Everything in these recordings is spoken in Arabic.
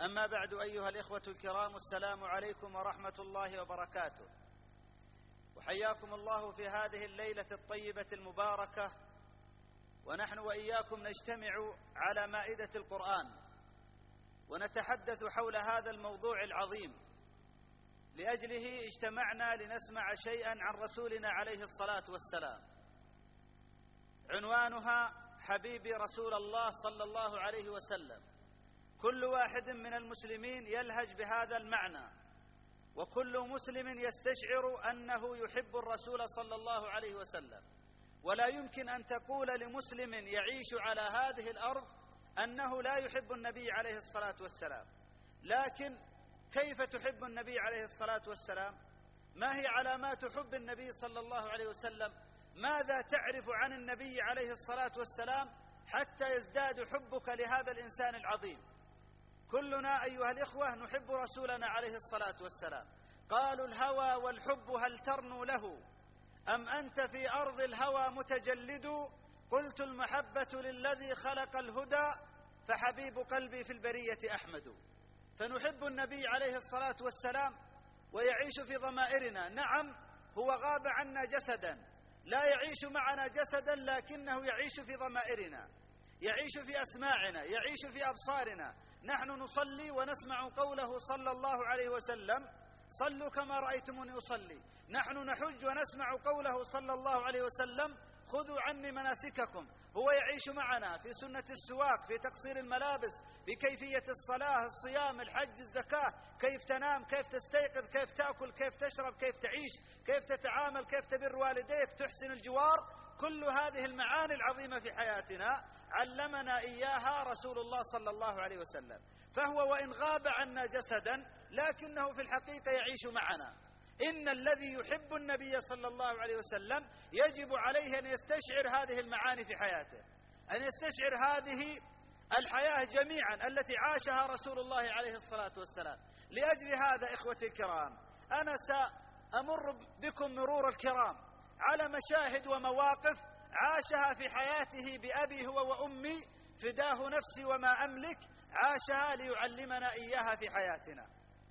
أما بعد أيها الإخوة الكرام، السلام عليكم ورحمة الله وبركاته، وحياكم الله في هذه الليلة الطيبة المباركة، ونحن وإياكم نجتمع على مائدة القرآن ونتحدث حول هذا الموضوع العظيم. لأجله اجتمعنا لنسمع شيئا عن رسولنا عليه الصلاة والسلام. عنوانها حبيبي رسول الله صلى الله عليه وسلم. كل واحد من المسلمين يلهج بهذا المعنى، وكل مسلم يستشعر أنه يحب الرسول صلى الله عليه وسلم، ولا يمكن أن تقول لمسلم يعيش على هذه الأرض أنه لا يحب النبي عليه الصلاة والسلام. لكن كيف تحب النبي عليه الصلاة والسلام؟ ما هي علامات حب النبي صلى الله عليه وسلم؟ ماذا تعرف عن النبي عليه الصلاة والسلام حتى يزداد حبك لهذا الإنسان العظيم؟ كلنا أيها الإخوة نحب رسولنا عليه الصلاة والسلام. قالوا الهوى والحب هل ترنو له، أم أنت في أرض الهوى متجلد؟ قلت المحبة للذي خلق الهدى، فحبيب قلبي في البرية أحمد. فنحب النبي عليه الصلاة والسلام ويعيش في ضمائرنا. نعم، هو غاب عنا جسدا، لا يعيش معنا جسدا، لكنه يعيش في ضمائرنا، يعيش في أسماعنا، يعيش في أبصارنا. نحن نصلي ونسمع قوله صلى الله عليه وسلم: صلوا كما رأيتموني أصلي. نحن نحج ونسمع قوله صلى الله عليه وسلم: خذوا عني مناسككم. هو يعيش معنا في سنة السواك، في تقصير الملابس، في كيفية الصلاة، الصيام، الحج، الزكاة، كيف تنام، كيف تستيقظ، كيف تأكل، كيف تشرب، كيف تعيش، كيف تتعامل، كيف تبر والديك، تحسن الجوار. كل هذه المعاني العظيمة في حياتنا علمنا إياها رسول الله صلى الله عليه وسلم. فهو وإن غاب عنا جسدا لكنه في الحقيقة يعيش معنا. إن الذي يحب النبي صلى الله عليه وسلم يجب عليه أن يستشعر هذه المعاني في حياته، أن يستشعر هذه الحياة جميعا التي عاشها رسول الله عليه الصلاة والسلام. لأجل هذا إخوتي الكرام، أنا سأمر بكم مرور الكرام على مشاهد ومواقف عاشها في حياته بأبي هو وأمي، فداه نفسي وما أملك، عاشها ليعلمنا إياها في حياتنا.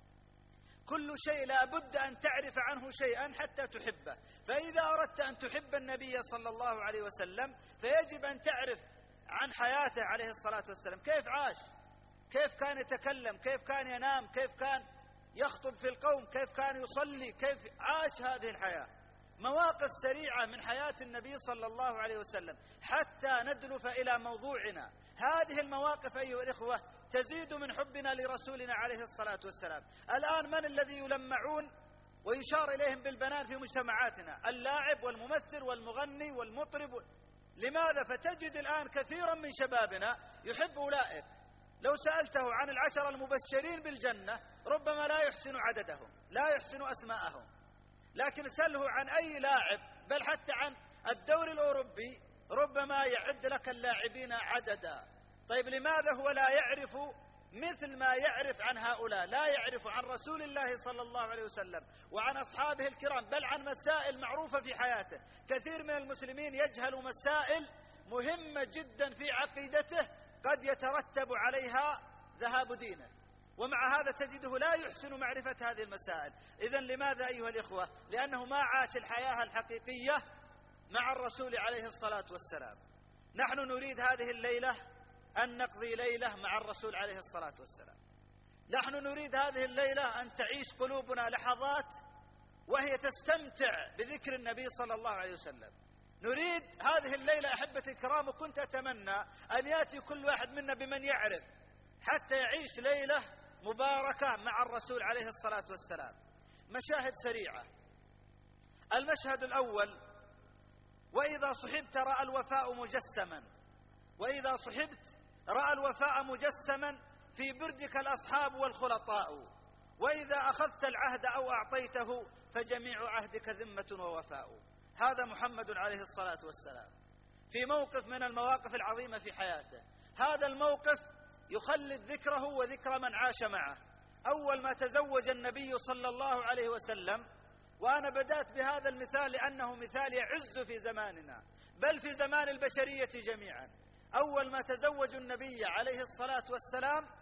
كل شيء لا بد أن تعرف عنه شيئا حتى تحبه. فإذا أردت أن تحب النبي صلى الله عليه وسلم فيجب أن تعرف عن حياته عليه الصلاة والسلام، كيف عاش، كيف كان يتكلم، كيف كان ينام، كيف كان يخطب في القوم، كيف كان يصلي، كيف عاش هذه الحياة. مواقف سريعة من حياة النبي صلى الله عليه وسلم حتى ندلف إلى موضوعنا. هذه المواقف أيها الإخوة تزيد من حبنا لرسولنا عليه الصلاة والسلام. الآن من الذي يلمعون ويشار إليهم بالبنان في مجتمعاتنا؟ اللاعب والممثل والمغني والمطرب. لماذا؟ فتجد الآن كثيرا من شبابنا يحب أولئك. لو سألته عن العشر المبشرين بالجنة ربما لا يحسن عددهم، لا يحسن أسماءهم. لكن سله عن أي لاعب، بل حتى عن الدوري الأوروبي، ربما يعد لك اللاعبين عددا. طيب لماذا هو لا يعرف مثل ما يعرف عن هؤلاء؟ لا يعرف عن رسول الله صلى الله عليه وسلم وعن أصحابه الكرام، بل عن مسائل معروفة في حياته. كثير من المسلمين يجهل مسائل مهمة جدا في عقيدته قد يترتب عليها ذهاب دينه، ومع هذا تجده لا يحسن معرفة هذه المسائل. إذن لماذا أيها الإخوة؟ لأنه ما عاش الحياة الحقيقية مع الرسول عليه الصلاة والسلام. نحن نريد هذه الليلة أن نقضي ليلة مع الرسول عليه الصلاة والسلام. نحن نريد هذه الليلة أن تعيش قلوبنا لحظات وهي تستمتع بذكر النبي صلى الله عليه وسلم. نريد هذه الليلة أحبتي الكرام، وكنت أتمنى أن يأتي كل واحد منا بمن يعرف حتى يعيش ليلة مباركة مع الرسول عليه الصلاة والسلام. مشاهد سريعة. المشهد الأول: وإذا صحبت رأى الوفاء مجسما، وإذا صحبت رأى الوفاء مجسما في بردك الأصحاب والخلطاء، وإذا أخذت العهد أو أعطيته فجميع عهدك ذمة ووفاء. هذا محمد عليه الصلاة والسلام في موقف من المواقف العظيمة في حياته. هذا الموقف يخلد ذكره وذكر من عاش معه. أول ما تزوج النبي صلى الله عليه وسلم، وأنا بدأت بهذا المثال لأنه مثال يعز في زماننا بل في زمان البشرية جميعا. أول ما تزوج النبي عليه الصلاة والسلام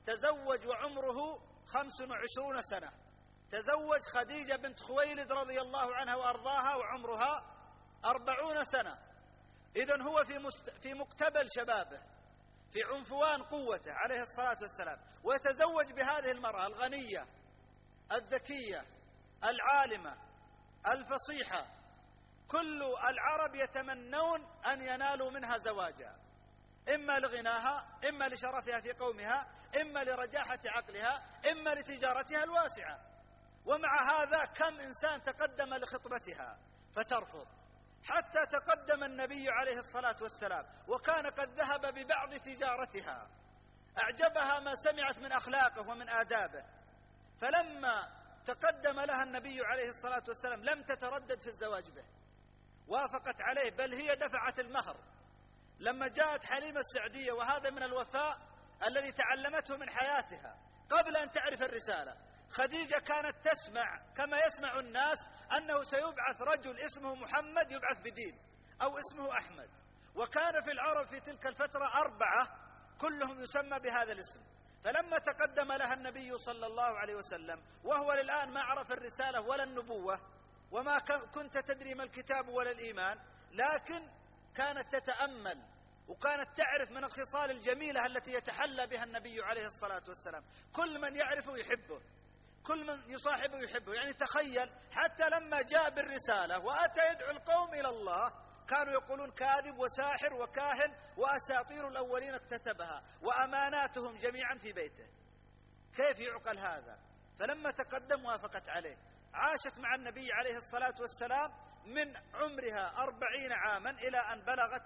تزوج وعمره 25 سنة، تزوج خديجة بنت خويلد رضي الله عنها وأرضاها وعمرها 40 سنة. إذن هو في مقتبل شبابه، في عنفوان قوته عليه الصلاة والسلام، ويتزوج بهذه المرأة الغنية الذكية العالمة الفصيحة. كل العرب يتمنون أن ينالوا منها زواجا، إما لغناها، إما لشرفها في قومها، إما لرجاحة عقلها، إما لتجارتها الواسعة. ومع هذا كم إنسان تقدم لخطبتها فترفض، حتى تقدم النبي عليه الصلاة والسلام وكان قد ذهب ببعض تجارتها، أعجبها ما سمعت من أخلاقه ومن آدابه، فلما تقدم لها النبي عليه الصلاة والسلام لم تتردد في الزواج به، وافقت عليه، بل هي دفعت المهر. لما جاءت حليمة السعدية، وهذا من الوفاء الذي تعلمته من حياتها قبل أن تعرف الرسالة، خديجة كانت تسمع كما يسمع الناس أنه سيبعث رجل اسمه محمد يبعث بدين، أو اسمه أحمد، وكان في العرب في تلك الفترة 4 كلهم يسمى بهذا الاسم. فلما تقدم لها النبي صلى الله عليه وسلم وهو للآن ما عرف الرسالة ولا النبوة، وما كنت تدري ما الكتاب ولا الإيمان، لكن كانت تتأمل وكانت تعرف من الخصال الجميلة التي يتحلى بها النبي عليه الصلاة والسلام. كل من يعرفه يحبه، كل من يصاحبه يحبه. يعني تخيل، حتى لما جاء بالرسالة وأتى يدعو القوم إلى الله كانوا يقولون كاذب وساحر وكاهن وأساطير الأولين اكتتبها وأماناتهم جميعا في بيته. كيف يعقل هذا؟ فلما تقدم وافقت عليه، عاشت مع النبي عليه الصلاة والسلام من عمرها 40 عاما إلى أن بلغت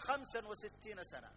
65 سنة،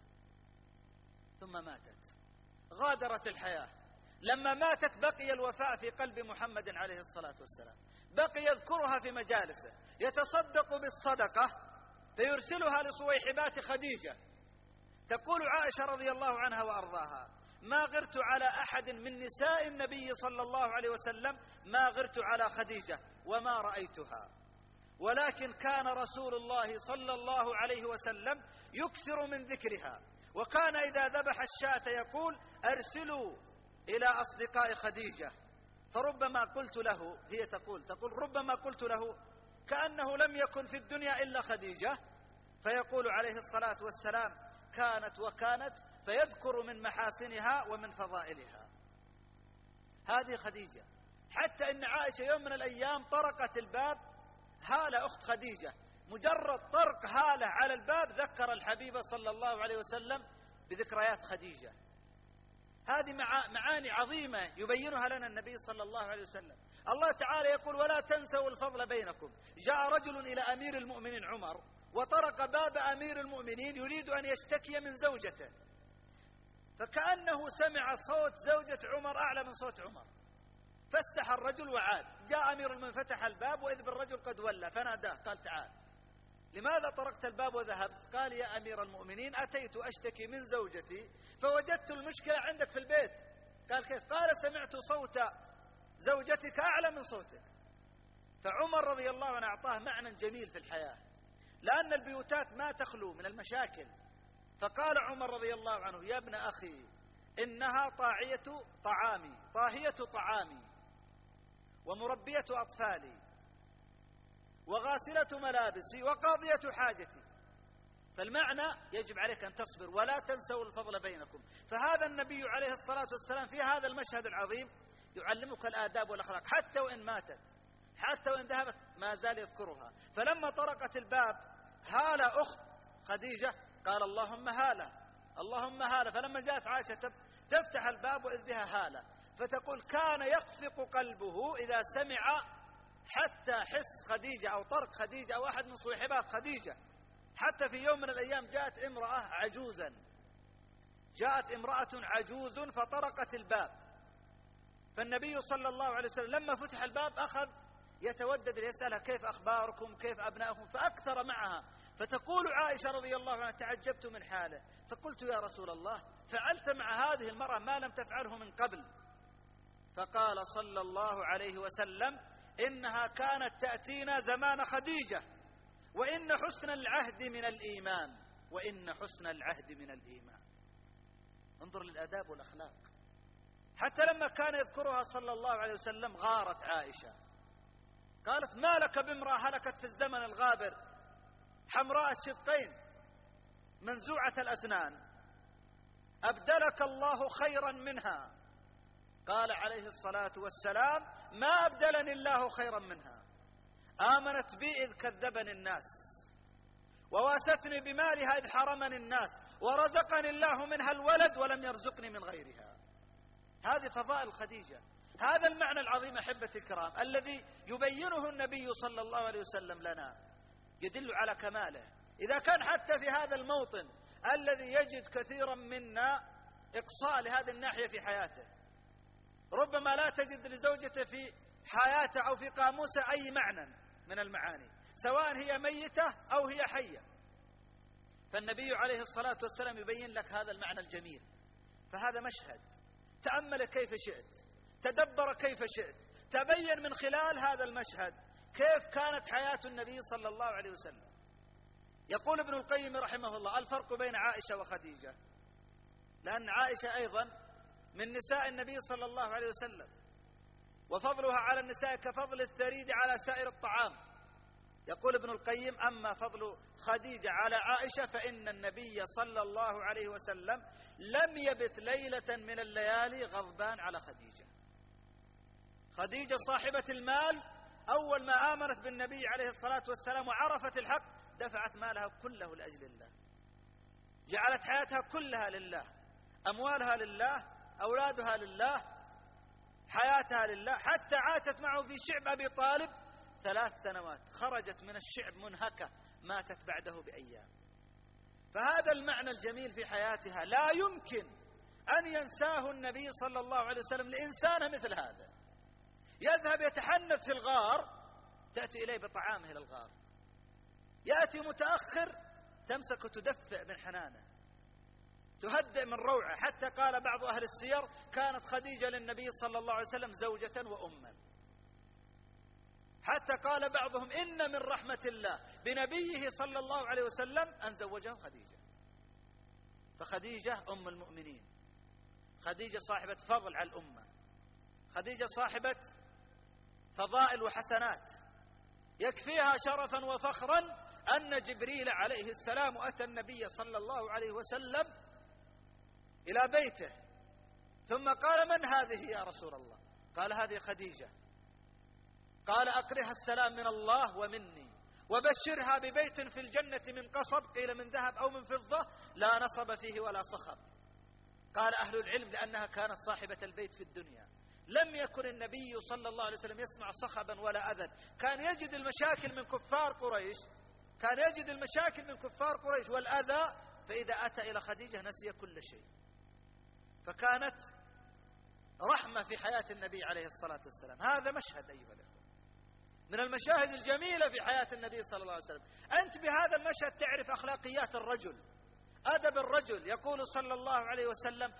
ثم ماتت، غادرت الحياة. لما ماتت بقي الوفاء في قلب محمد عليه الصلاة والسلام، بقي يذكرها في مجالسه، يتصدق بالصدقة فيرسلها لصويحبات خديجة. تقول عائشة رضي الله عنها وأرضاها: ما غرت على أحد من نساء النبي صلى الله عليه وسلم ما غرت على خديجة وما رأيتها، ولكن كان رسول الله صلى الله عليه وسلم يكثر من ذكرها، وكان إذا ذبح الشاة يقول: أرسلوا إلى أصدقاء خديجة. فربما قلت له، هي تقول ربما قلت له كأنه لم يكن في الدنيا إلا خديجة، فيقول عليه الصلاة والسلام: كانت وكانت، فيذكر من محاسنها ومن فضائلها. هذه خديجة. حتى إن عائشة يوم من الأيام طرقت الباب، هالة أخت خديجة، مجرد طرق هالة على الباب ذكر الحبيب صلى الله عليه وسلم بذكريات خديجة. هذه معاني عظيمة يبينها لنا النبي صلى الله عليه وسلم. الله تعالى يقول: ولا تنسوا الفضل بينكم. جاء رجل إلى أمير المؤمنين عمر وطرق باب أمير المؤمنين يريد أن يشتكي من زوجته، فكأنه سمع صوت زوجة عمر أعلى من صوت عمر، فاستحى الرجل وعاد. جاء أمير المؤمنين فتح الباب وإذ بالرجل قد ولى فناداه قال: تعال، لماذا طرقت الباب وذهبت؟ قال: يا أمير المؤمنين أتيت أشتكي من زوجتي فوجدت المشكلة عندك في البيت. قال: كيف؟ قال: سمعت صوت زوجتك أعلى من صوتك. فعمر رضي الله عنه أعطاه معنى جميل في الحياة، لأن البيوتات ما تخلو من المشاكل. فقال عمر رضي الله عنه: يا ابن أخي، إنها طاهية طعامي ومربية أطفالي وغاسلة ملابسي وقاضية حاجتي، فالمعنى يجب عليك أن تصبر ولا تنسوا الفضل بينكم. فهذا النبي عليه الصلاة والسلام في هذا المشهد العظيم يعلمك الآداب والأخلاق، حتى وإن ماتت، حتى وإن ذهبت ما زال يذكرها. فلما طرقت الباب هالة أخت خديجة قال: اللهم هالة، اللهم هالة. فلما جاءت عائشة تفتح الباب وإذ بها هالة، فتقول: كان يخفق قلبه إذا سمع حتى حس خديجة أو طرق خديجة أو أحد من صاحبات خديجة. حتى في يوم من الأيام جاءت امرأة عجوز فطرقت الباب، فالنبي صلى الله عليه وسلم لما فتح الباب أخذ يتودد ليسألها: كيف أخباركم، كيف أبنائكم؟ فأكثر معها. فتقول عائشة رضي الله عنها: تعجبت من حاله، فقلت: يا رسول الله، فعلت مع هذه المرأة ما لم تفعله من قبل. فقال صلى الله عليه وسلم: إنها كانت تأتينا زمان خديجة، وإن حسن العهد من الإيمان، وإن حسن العهد من الإيمان. انظر للآداب والأخلاق. حتى لما كان يذكرها صلى الله عليه وسلم غارت عائشة، قالت: ما لك بامرأة هلكت في الزمن الغابر، حمراء الشدقين منزوعة الأسنان، أبدلك الله خيرا منها. قال عليه الصلاة والسلام: ما أبدلني الله خيرا منها، آمنت بي إذ كذبني الناس، وواستني بمالها إذ حرمني الناس، ورزقني الله منها الولد ولم يرزقني من غيرها. هذه فضائل خديجة. هذا المعنى العظيم أحبتي الكرام الذي يبينه النبي صلى الله عليه وسلم لنا، يدل على كماله. إذا كان حتى في هذا الموطن الذي يجد كثيرا منا إقصاء لهذه الناحية في حياته، ربما لا تجد لزوجته في حياته أو في قاموسه أي معنى من المعاني، سواء هي ميتة أو هي حية، فالنبي عليه الصلاة والسلام يبين لك هذا المعنى الجميل. فهذا مشهد، تأمل كيف شئت، تدبر كيف شئت، تبين من خلال هذا المشهد كيف كانت حياة النبي صلى الله عليه وسلم. يقول ابن القيم رحمه الله: الفرق بين عائشة وخديجة، لأن عائشة أيضا من نساء النبي صلى الله عليه وسلم، وفضلها على النساء كفضل الثريد على سائر الطعام. يقول ابن القيم: أما فضل خديجة على عائشة فإن النبي صلى الله عليه وسلم لم يبت ليلة من الليالي غضبان على خديجة. خديجة صاحبة المال، أول ما آمنت بالنبي عليه الصلاة والسلام وعرفت الحق دفعت مالها كله لأجل الله، جعلت حياتها كلها لله، أموالها لله، أولادها لله، حياتها لله، حتى عاشت معه في شعب أبي طالب 3 سنوات، خرجت من الشعب منهكة، ماتت بعده بأيام. فهذا المعنى الجميل في حياتها لا يمكن أن ينساه النبي صلى الله عليه وسلم لإنسان مثل هذا. يذهب يتحنث في الغار، تأتي إليه بطعامه إلى الغار، يأتي متأخر تمسك وتدفئ من حنانه، تهدئ من روعه. حتى قال بعض أهل السير: كانت خديجة للنبي صلى الله عليه وسلم زوجة وأما. حتى قال بعضهم: إن من رحمة الله بنبيه صلى الله عليه وسلم أن زوجه خديجة. فخديجة أم المؤمنين، خديجة صاحبة فضل على الأمة، خديجة صاحبة فضائل وحسنات، يكفيها شرفا وفخرا أن جبريل عليه السلام أتى النبي صلى الله عليه وسلم إلى بيته، ثم قال: من هذه يا رسول الله؟ قال: هذه خديجة. قال: أقرها السلام من الله ومني، وبشرها ببيت في الجنة من قصب، قيل من ذهب أو من فضة، لا نصب فيه ولا صخب. قال أهل العلم: لأنها كانت صاحبة البيت في الدنيا، لم يكن النبي صلى الله عليه وسلم يسمع صخبا ولا أذى، كان يجد المشاكل من كفار قريش، كان يجد المشاكل من كفار قريش والأذى، فإذا أتى إلى خديجة نسي كل شيء. فكانت رحمة في حياة النبي عليه الصلاة والسلام. هذا مشهد أيها الأخوة من المشاهد الجميلة في حياة النبي صلى الله عليه وسلم. أنت بهذا المشهد تعرف أخلاقيات الرجل، أدب الرجل. يقول صلى الله عليه وسلم: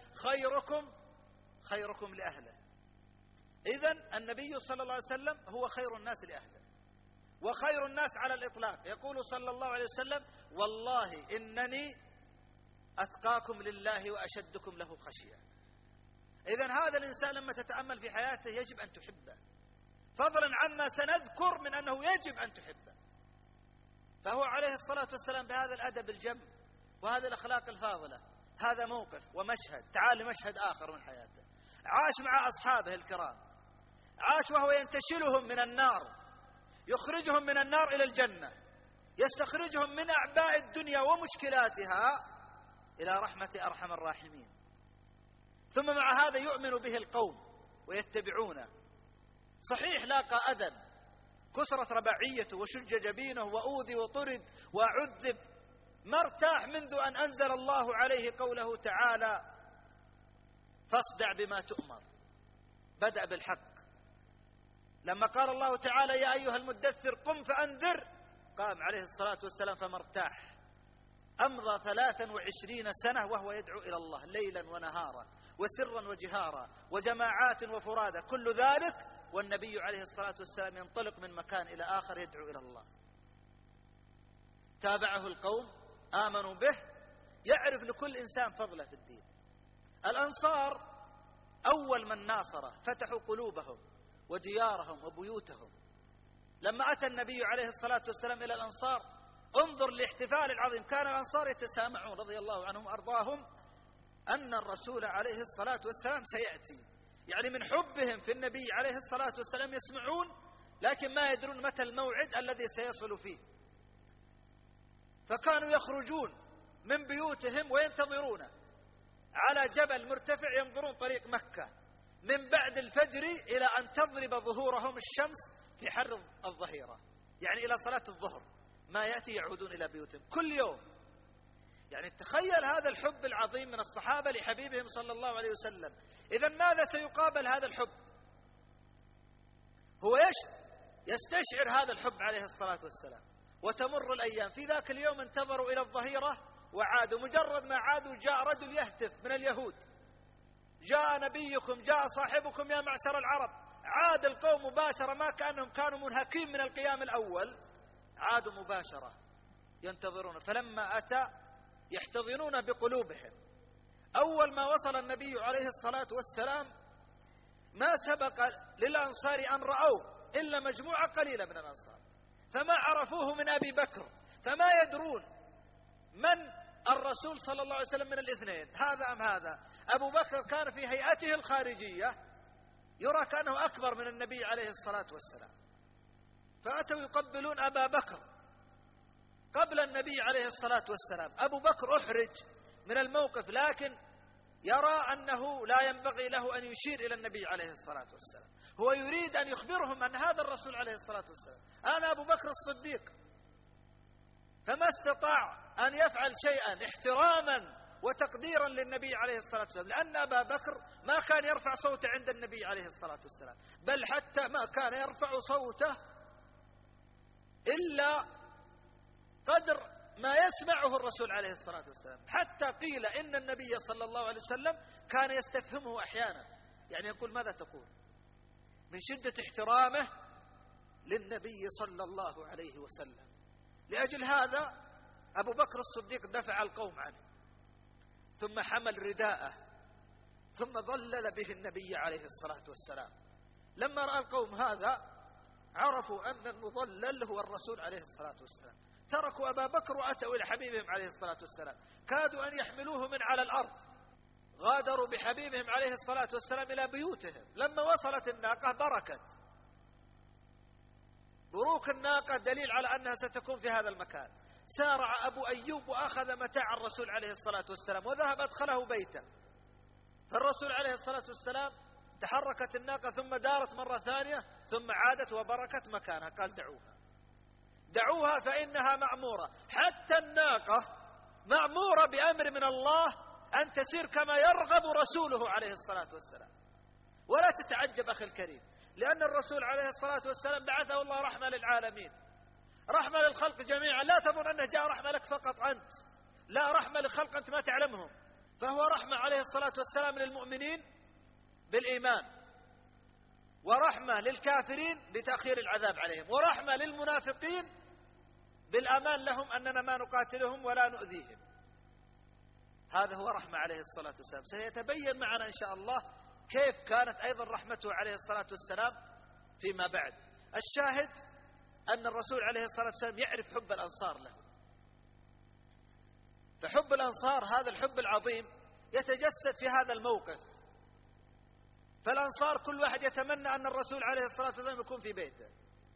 خيركم لأهله. إذن النبي صلى الله عليه وسلم هو خير الناس لأهله وخير الناس على الإطلاق. يقول صلى الله عليه وسلم: والله إنني أتقاكم لله وأشدكم له خشية. إذن هذا الإنسان لما تتأمل في حياته يجب أن تحبه، فضلا عما سنذكر من أنه يجب أن تحبه. فهو عليه الصلاة والسلام بهذا الأدب الجم وهذه الأخلاق الفاضلة، هذا موقف ومشهد. تعال لمشهد آخر من حياته. عاش مع أصحابه الكرام، عاش وهو ينتشلهم من النار، يخرجهم من النار إلى الجنة، يستخرجهم من أعباء الدنيا ومشكلاتها إلى رحمة أرحم الراحمين. ثم مع هذا يؤمن به القوم ويتبعونه. صحيح لاقى أذى، كسرت رباعيته وشج جبينه وأوذي وطرد وعذب، ما ارتاح منذ أن أنزل الله عليه قوله تعالى: فاصدع بما تؤمر. بدأ بالحق. لما قال الله تعالى: يا أيها المدثر قم فأنذر، قام عليه الصلاة والسلام فما ارتاح. أمضى 23 سنة وهو يدعو إلى الله ليلا ونهارا وسرا وجهارا وجماعات وفرادا، كل ذلك والنبي عليه الصلاة والسلام ينطلق من مكان إلى آخر يدعو إلى الله. تابعه القوم، آمنوا به. يعرف لكل إنسان فضله في الدين. الأنصار أول من ناصر فتحوا قلوبهم وديارهم وبيوتهم. لما أتى النبي عليه الصلاة والسلام إلى الأنصار، انظر لاحتفال العظيم، كان الأنصار يتسامعون رضي الله عنهم وأرضاهم أن الرسول عليه الصلاة والسلام سيأتي، يعني من حبهم في النبي عليه الصلاة والسلام يسمعون، لكن ما يدرون متى الموعد الذي سيصل فيه. فكانوا يخرجون من بيوتهم وينتظرون على جبل مرتفع، ينظرون طريق مكة من بعد الفجر إلى أن تضرب ظهورهم الشمس في حر الظهيرة، يعني إلى صلاة الظهر ما يأتي يعودون إلى بيوتهم كل يوم. يعني تخيل هذا الحب العظيم من الصحابة لحبيبهم صلى الله عليه وسلم. إذن ماذا سيقابل هذا الحب؟ هو يستشعر هذا الحب عليه الصلاة والسلام. وتمر الأيام، في ذاك اليوم انتظروا إلى الظهيرة وعادوا، مجرد ما عادوا جاء رجل يهتف من اليهود: جاء نبيكم، جاء صاحبكم يا معشر العرب. عاد القوم مباشرة، ما كأنهم كانوا منهكين من القيام الأول، عادوا مباشرة ينتظرون. فلما أتى يحتضنون بقلوبهم. أول ما وصل النبي عليه الصلاة والسلام ما سبق للأنصار أن رأوه إلا مجموعة قليلة من الأنصار، فما عرفوه من أبي بكر، فما يدرون من الرسول صلى الله عليه وسلم من الاثنين، هذا أم هذا. أبو بكر كان في هيئته الخارجية يرى كأنه أكبر من النبي عليه الصلاة والسلام، فأتوا يقبلون أبا بكر قبل النبي عليه الصلاة والسلام. أبو بكر أحرج من الموقف، لكن يرى أنه لا ينبغي له أن يشير إلى النبي عليه الصلاة والسلام، هو يريد أن يخبرهم أن هذا الرسول عليه الصلاة والسلام، أنا أبو بكر الصديق. فما استطاع أن يفعل شيئا احتراما وتقديرا للنبي عليه الصلاة والسلام، لأن أبا بكر ما كان يرفع صوته عند النبي عليه الصلاة والسلام، بل حتى ما كان يرفع صوته إلا قدر ما يسمعه الرسول عليه الصلاة والسلام. حتى قيل إن النبي صلى الله عليه وسلم كان يستفهمه أحيانا، يعني يقول: ماذا تقول؟ من شدة احترامه للنبي صلى الله عليه وسلم. لأجل هذا أبو بكر الصديق دفع القوم عنه، ثم حمل رداءه، ثم ظلل به النبي عليه الصلاة والسلام. لما رأى القوم هذا عرفوا أن المظلل هو الرسول عليه الصلاة والسلام، تركوا أبا بكر وأتوا إلى حبيبهم عليه الصلاة والسلام، كادوا أن يحملوه من على الأرض. غادروا بحبيبهم عليه الصلاة والسلام إلى بيوتهم. لما وصلت الناقة بركت، بروك الناقة دليل على أنها ستكون في هذا المكان. سارع أبو أيوب وأخذ متاع الرسول عليه الصلاة والسلام وذهب أدخله بيته. فالرسول عليه الصلاة والسلام تحركت الناقة ثم دارت مرة ثانية ثم عادت وبركت مكانها، قال: دعوها فإنها مأمورة. حتى الناقة مأمورة بأمر من الله أن تسير كما يرغب رسوله عليه الصلاة والسلام. ولا تتعجب أخي الكريم، لأن الرسول عليه الصلاة والسلام بعثه الله رحمة للعالمين، رحمة للخلق جميعا. لا تظن أنه جاء رحمة لك فقط أنت، لا، رحمة للخلق أنت ما تعلمهم. فهو رحمة عليه الصلاة والسلام للمؤمنين بالإيمان، ورحمة للكافرين بتأخير العذاب عليهم، ورحمة للمنافقين بالأمان لهم أننا ما نقاتلهم ولا نؤذيهم. هذا هو رحمة عليه الصلاة والسلام. سيتبين معنا إن شاء الله كيف كانت أيضا رحمته عليه الصلاة والسلام فيما بعد. الشاهد أن الرسول عليه الصلاة والسلام يعرف حب الأنصار له، فحب الأنصار هذا الحب العظيم يتجسد في هذا الموقف. فالأنصار كل واحد يتمنى أن الرسول عليه الصلاة والسلام يكون في بيته،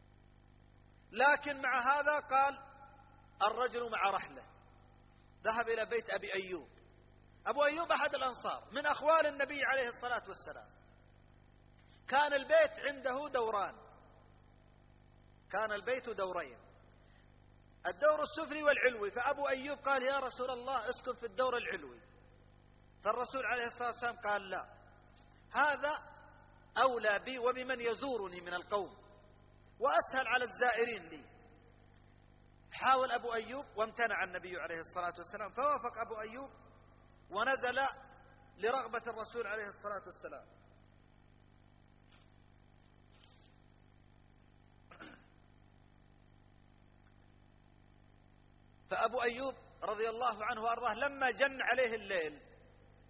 لكن مع هذا قال الرجل مع رحله، ذهب إلى بيت أبي أيوب. أبو أيوب أحد الأنصار من أخوال النبي عليه الصلاة والسلام. كان البيت عنده دوران، كان البيت دورين، الدور السفلي والعلوي. فأبو أيوب قال: يا رسول الله اسكن في الدور العلوي. فالرسول عليه الصلاة والسلام قال: لا، هذا أولى بي وبمن يزورني من القوم، وأسهل على الزائرين لي. حاول أبو أيوب وامتنع النبي عليه الصلاة والسلام، فوافق أبو أيوب ونزل لرغبة الرسول عليه الصلاة والسلام. فأبو أيوب رضي الله عنه وأرضاه لما جن عليه الليل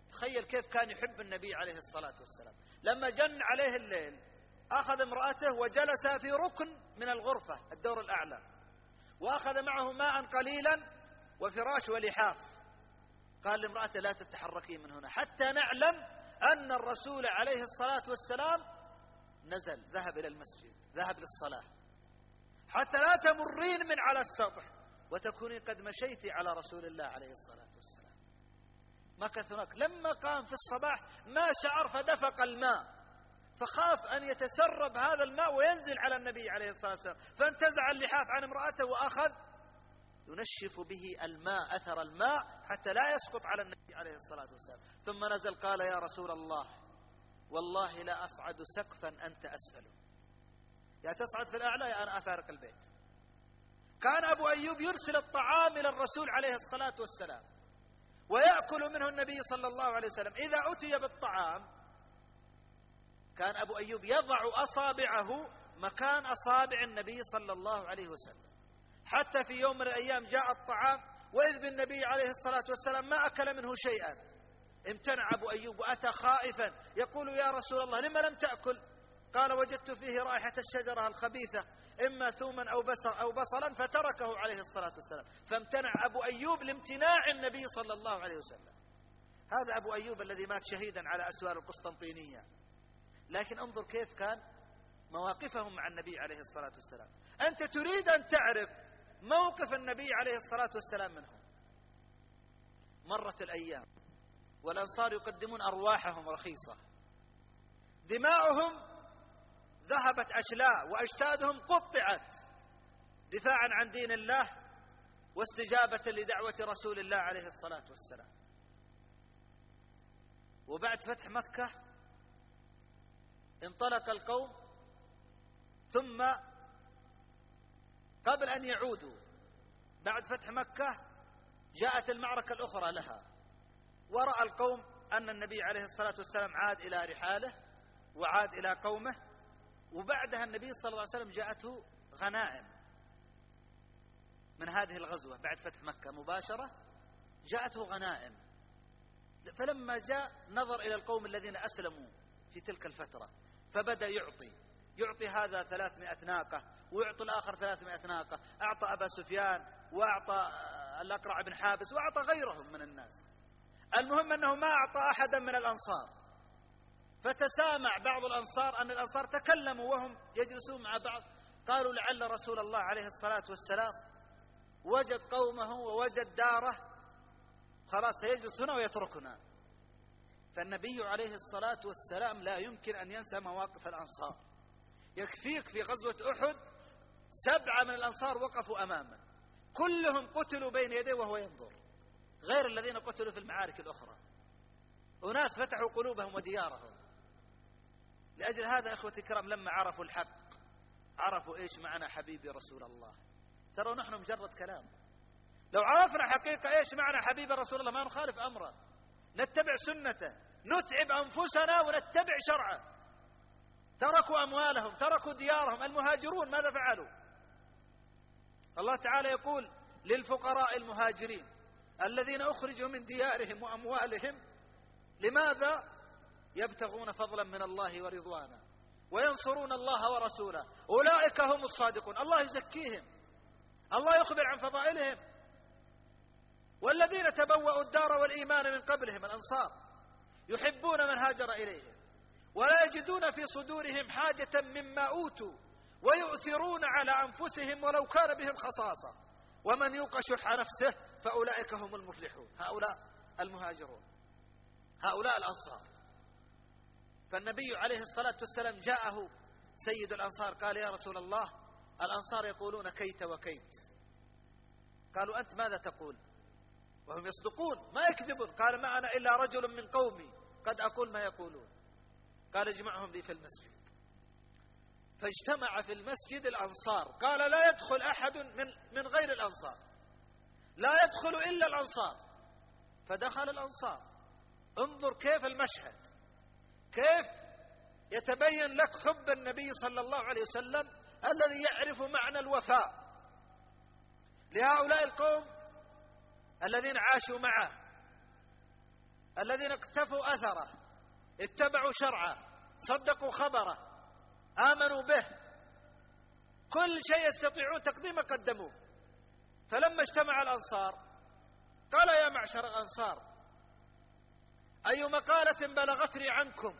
تخيل كيف كان يحب النبي عليه الصلاة والسلام. لما جن عليه الليل أخذ امرأته وجلس في ركن من الغرفة الدور الأعلى، وأخذ معه ماء قليلا وفراش ولحاف. قال لامرأته لا تتحركي من هنا حتى نعلم أن الرسول عليه الصلاة والسلام نزل، ذهب إلى المسجد، ذهب للصلاة، حتى لا تمرين من على السطح وتكوني قد مشيت على رسول الله عليه الصلاة والسلام. مكث هناك. لما قام في الصباح ما شعر فدفق الماء، فخاف أن يتسرب هذا الماء وينزل على النبي عليه الصلاة والسلام، فانتزع اللحاف عن امرأته وأخذ ينشف به الماء، أثر الماء، حتى لا يسقط على النبي عليه الصلاة والسلام. ثم نزل قال يا رسول الله والله لا أصعد سقفا أنت أسفله، يا تصعد في الأعلى يا أنا أفارق البيت. كان أبو أيوب يرسل الطعام إلى الرسول عليه الصلاة والسلام ويأكل منه النبي صلى الله عليه وسلم. إذا أتي بالطعام كان أبو أيوب يضع أصابعه مكان أصابع النبي صلى الله عليه وسلم. حتى في يوم من الأيام جاء الطعام وإذ بالنبي عليه الصلاة والسلام ما أكل منه شيئا. امتنع أبو أيوب وأتى خائفا يقول يا رسول الله لما لم تأكل؟ قال وجدت فيه رائحة الشجرة الخبيثة، إما ثوما أو بصلا، فتركه عليه الصلاة والسلام. فامتنع أبو أيوب لامتناع النبي صلى الله عليه وسلم. هذا أبو أيوب الذي مات شهيدا على أسوار القسطنطينية. لكن انظر كيف كان مواقفهم مع النبي عليه الصلاة والسلام. أنت تريد أن تعرف موقف النبي عليه الصلاة والسلام منهم. مرت الأيام والأنصار يقدمون أرواحهم رخيصة، دماؤهم ذهبت أشلاء وأجسادهم قطعت دفاعا عن دين الله واستجابة لدعوة رسول الله عليه الصلاة والسلام. وبعد فتح مكة انطلق القوم، ثم قبل أن يعودوا بعد فتح مكة جاءت المعركة الأخرى لها، ورأى القوم أن النبي عليه الصلاة والسلام عاد إلى رحاله وعاد إلى قومه. وبعدها النبي صلى الله عليه وسلم جاءته غنائم من هذه الغزوة. بعد فتح مكة مباشرة جاءته غنائم. فلما جاء نظر إلى القوم الذين أسلموا في تلك الفترة، فبدأ يعطي هذا 300 ناقة ويعطي الآخر 300 ناقة. أعطى أبا سفيان وأعطى الأقرع بن حابس وأعطى غيرهم من الناس. المهم أنه ما أعطى أحدا من الأنصار. فتسامع بعض الأنصار أن الأنصار تكلموا وهم يجلسون مع بعض، قالوا لعل رسول الله عليه الصلاة والسلام وجد قومه ووجد داره، خلاص سيجلس هنا ويتركنا. فالنبي عليه الصلاة والسلام لا يمكن أن ينسى مواقف الأنصار. يكفيك في غزوة أحد 7 من الأنصار وقفوا أمامه، كلهم قتلوا بين يديه وهو ينظر، غير الذين قتلوا في المعارك الأخرى. أناس فتحوا قلوبهم وديارهم. لأجل هذا إخوتي الكرام لما عرفوا الحق عرفوا إيش معنى حبيبي رسول الله. ترى نحن مجرد كلام، لو عرفنا حقيقة إيش معنى حبيبي رسول الله ما نخالف أمره، نتبع سنته، نتعب أنفسنا ونتبع شرعه. تركوا أموالهم، تركوا ديارهم. المهاجرون ماذا فعلوا؟ الله تعالى يقول للفقراء المهاجرين الذين أخرجوا من ديارهم وأموالهم، لماذا؟ يبتغون فضلا من الله ورضوانا وينصرون الله ورسوله أولئك هم الصادقون. الله يزكيهم، الله يخبر عن فضائلهم. والذين تبوأوا الدار والإيمان من قبلهم الأنصار يحبون من هاجر إليهم ولا يجدون في صدورهم حاجة مما أوتوا ويؤثرون على أنفسهم ولو كان بهم خصاصة ومن يوق شح نفسه فأولئك هم المفلحون. هؤلاء المهاجرون، هؤلاء الأنصار. فالنبي عليه الصلاة والسلام جاءه سيد الأنصار قال يا رسول الله الأنصار يقولون كيت وكيت. قالوا أنت ماذا تقول؟ وهم يصدقون ما يكذبون. قال ما أنا إلا رجل من قومي قد أقول ما يقولون. قال اجمعهم لي في المسجد. فاجتمع في المسجد الأنصار. قال لا يدخل أحد من غير الأنصار، لا يدخل إلا الأنصار. فدخل الأنصار. انظر كيف المشهد، كيف يتبين لك حب النبي صلى الله عليه وسلم الذي يعرف معنى الوفاء لهؤلاء القوم الذين عاشوا معه، الذين اقتفوا أثره، اتبعوا شرعه، صدقوا خبره، آمنوا به، كل شيء يستطيعون تقديمه قدموه. فلما اجتمع الأنصار قال: يا معشر الأنصار، أي مقالة بلغتني عنكم،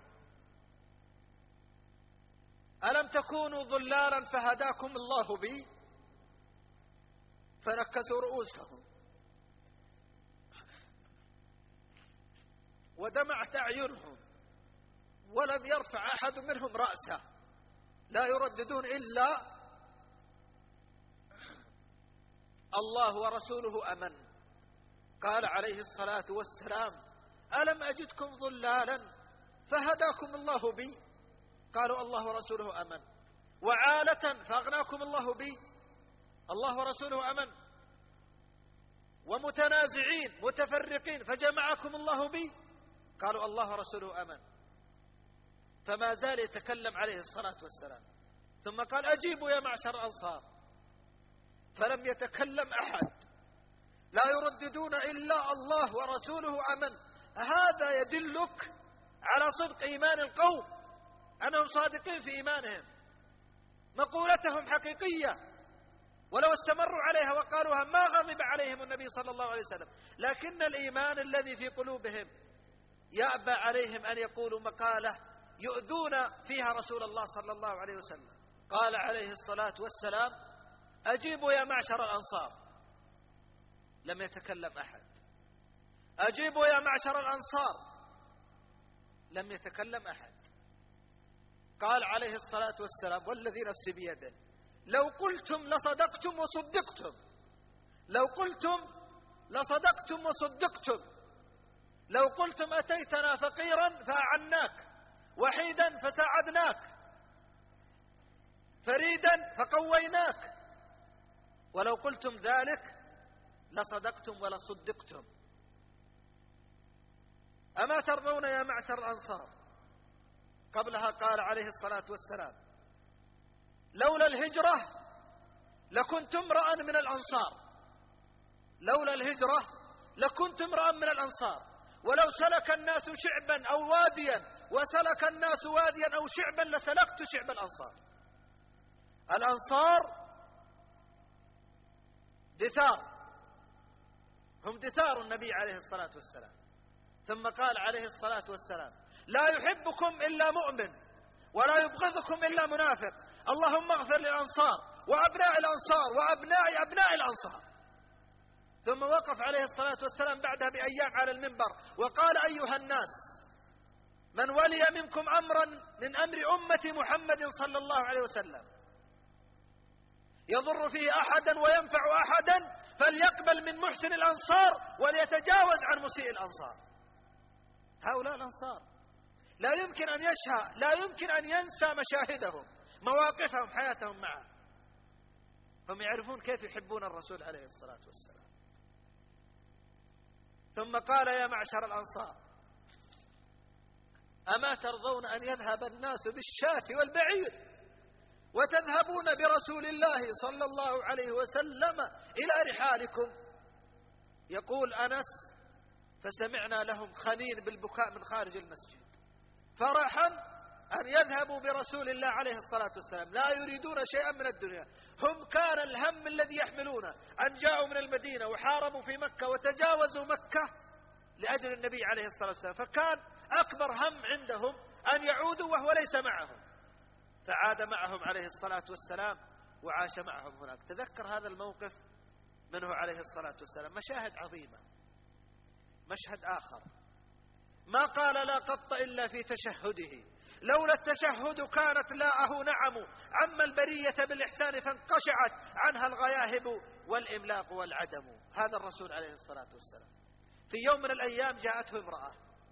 ألم تكونوا ضلالا فهداكم الله بي؟ فنكسوا رؤوسهم ودمعت أعينهم، ولم يرفع أحد منهم رأسه، لا يرددون إلا الله ورسوله أمن. قال عليه الصلاة والسلام: ألم أجدكم ضلالا فهداكم الله بي؟ قالوا: الله ورسوله أمن. وعالة فأغناكم الله بي؟ الله ورسوله أمن. ومتنازعين متفرقين فجمعكم الله بي؟ قالوا: الله ورسوله أمن. فما زال يتكلم عليه الصلاة والسلام، ثم قال: أجيبوا يا معشر الأنصار. فلم يتكلم أحد، لا يرددون إلا الله ورسوله أمن. هذا يدلك على صدق إيمان القوم، أنهم صادقين في إيمانهم، مقولتهم حقيقية، ولو استمروا عليها وقالوها ما غضب عليهم النبي صلى الله عليه وسلم. لكن الإيمان الذي في قلوبهم يأبى عليهم أن يقولوا مقالة يؤذون فيها رسول الله صلى الله عليه وسلم. قال عليه الصلاة والسلام: أجيبوا يا معشر الأنصار. لم يتكلم أحد. أجيبوا يا معشر الأنصار. لم يتكلم أحد. قال عليه الصلاة والسلام: والذي نفسي بيده، لو قلتم لصدقتم وصدقتم، لو قلتم لصدقتم وصدقتم، لو قلتم أتيتنا فقيرا فأعناك، وحيدا فساعدناك، فريدا فقويناك، ولو قلتم ذلك لصدقتم ولصدقتم. أما ترضون يا معشر الأنصار؟ قبلها قال عليه الصلاة والسلام: لولا الهجرة لكنت امرأ من الأنصار، لولا الهجرة لكنت امرأ من الأنصار، ولو سلك الناس شعبا أو واديا وسلك الناس واديا أو شعبا لسلكت شعب الأنصار. الأنصار دثار، هم دثار النبي عليه الصلاة والسلام. ثم قال عليه الصلاة والسلام: لا يحبكم إلا مؤمن ولا يبغضكم إلا منافق، اللهم اغفر للأنصار وأبناء الأنصار وأبناء أبناء الأنصار. ثم وقف عليه الصلاة والسلام بعدها بأيام على المنبر وقال: أيها الناس، من ولي منكم أمرا من أمر أمة محمد صلى الله عليه وسلم يضر فيه أحدا وينفع أحدا فليقبل من محسن الأنصار وليتجاوز عن مسيء الأنصار. هؤلاء الأنصار لا يمكن أن يشهى، لا يمكن أن ينسى مشاهدهم، مواقفهم، حياتهم معه. هم يعرفون كيف يحبون الرسول عليه الصلاة والسلام. ثم قال: يا معشر الأنصار، أما ترضون أن يذهب الناس بالشاة والبعير وتذهبون برسول الله صلى الله عليه وسلم إلى رحالكم؟ يقول أنس: فسمعنا لهم خنين بالبكاء من خارج المسجد، فرحا أن يذهبوا برسول الله عليه الصلاة والسلام، لا يريدون شيئا من الدنيا. هم كان الهم الذي يحملونه أن جاءوا من المدينة وحاربوا في مكة وتجاوزوا مكة لأجل النبي عليه الصلاة والسلام، فكان أكبر هم عندهم أن يعودوا وهو ليس معهم، فعاد معهم عليه الصلاة والسلام وعاش معهم هناك. تذكر هذا الموقف منه عليه الصلاة والسلام. مشاهد عظيمة. مشهد آخر: ما قال لا قط إلا في تشهده، لولا التشهد كانت لاءه نعم، عم البرية بالإحسان فانقشعت عنها الغياهب والإملاق والعدم. هذا الرسول عليه الصلاة والسلام في يوم من الأيام جاءته امرأة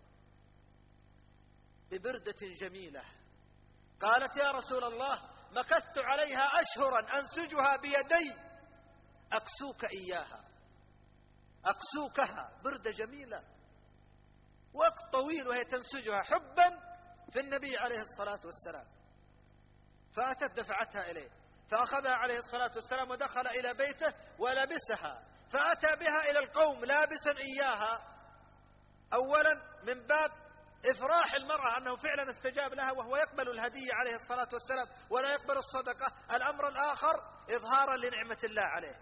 ببردة جميلة، قالت: يا رسول الله، مكثت عليها أشهرا أنسجها بيدي، أكسوك إياها، أكسوكها، بردة جميلة وقت طويل وهي تنسجها حبا في النبي عليه الصلاة والسلام. فأتت دفعتها إليه، فأخذها عليه الصلاة والسلام ودخل إلى بيته ولبسها، فأتى بها إلى القوم لابسا إياها، أولا من باب إفراح المرأة أنه فعلا استجاب لها وهو يقبل الهدية عليه الصلاة والسلام ولا يقبل الصدقة. الأمر الآخر إظهارا لنعمة الله عليه.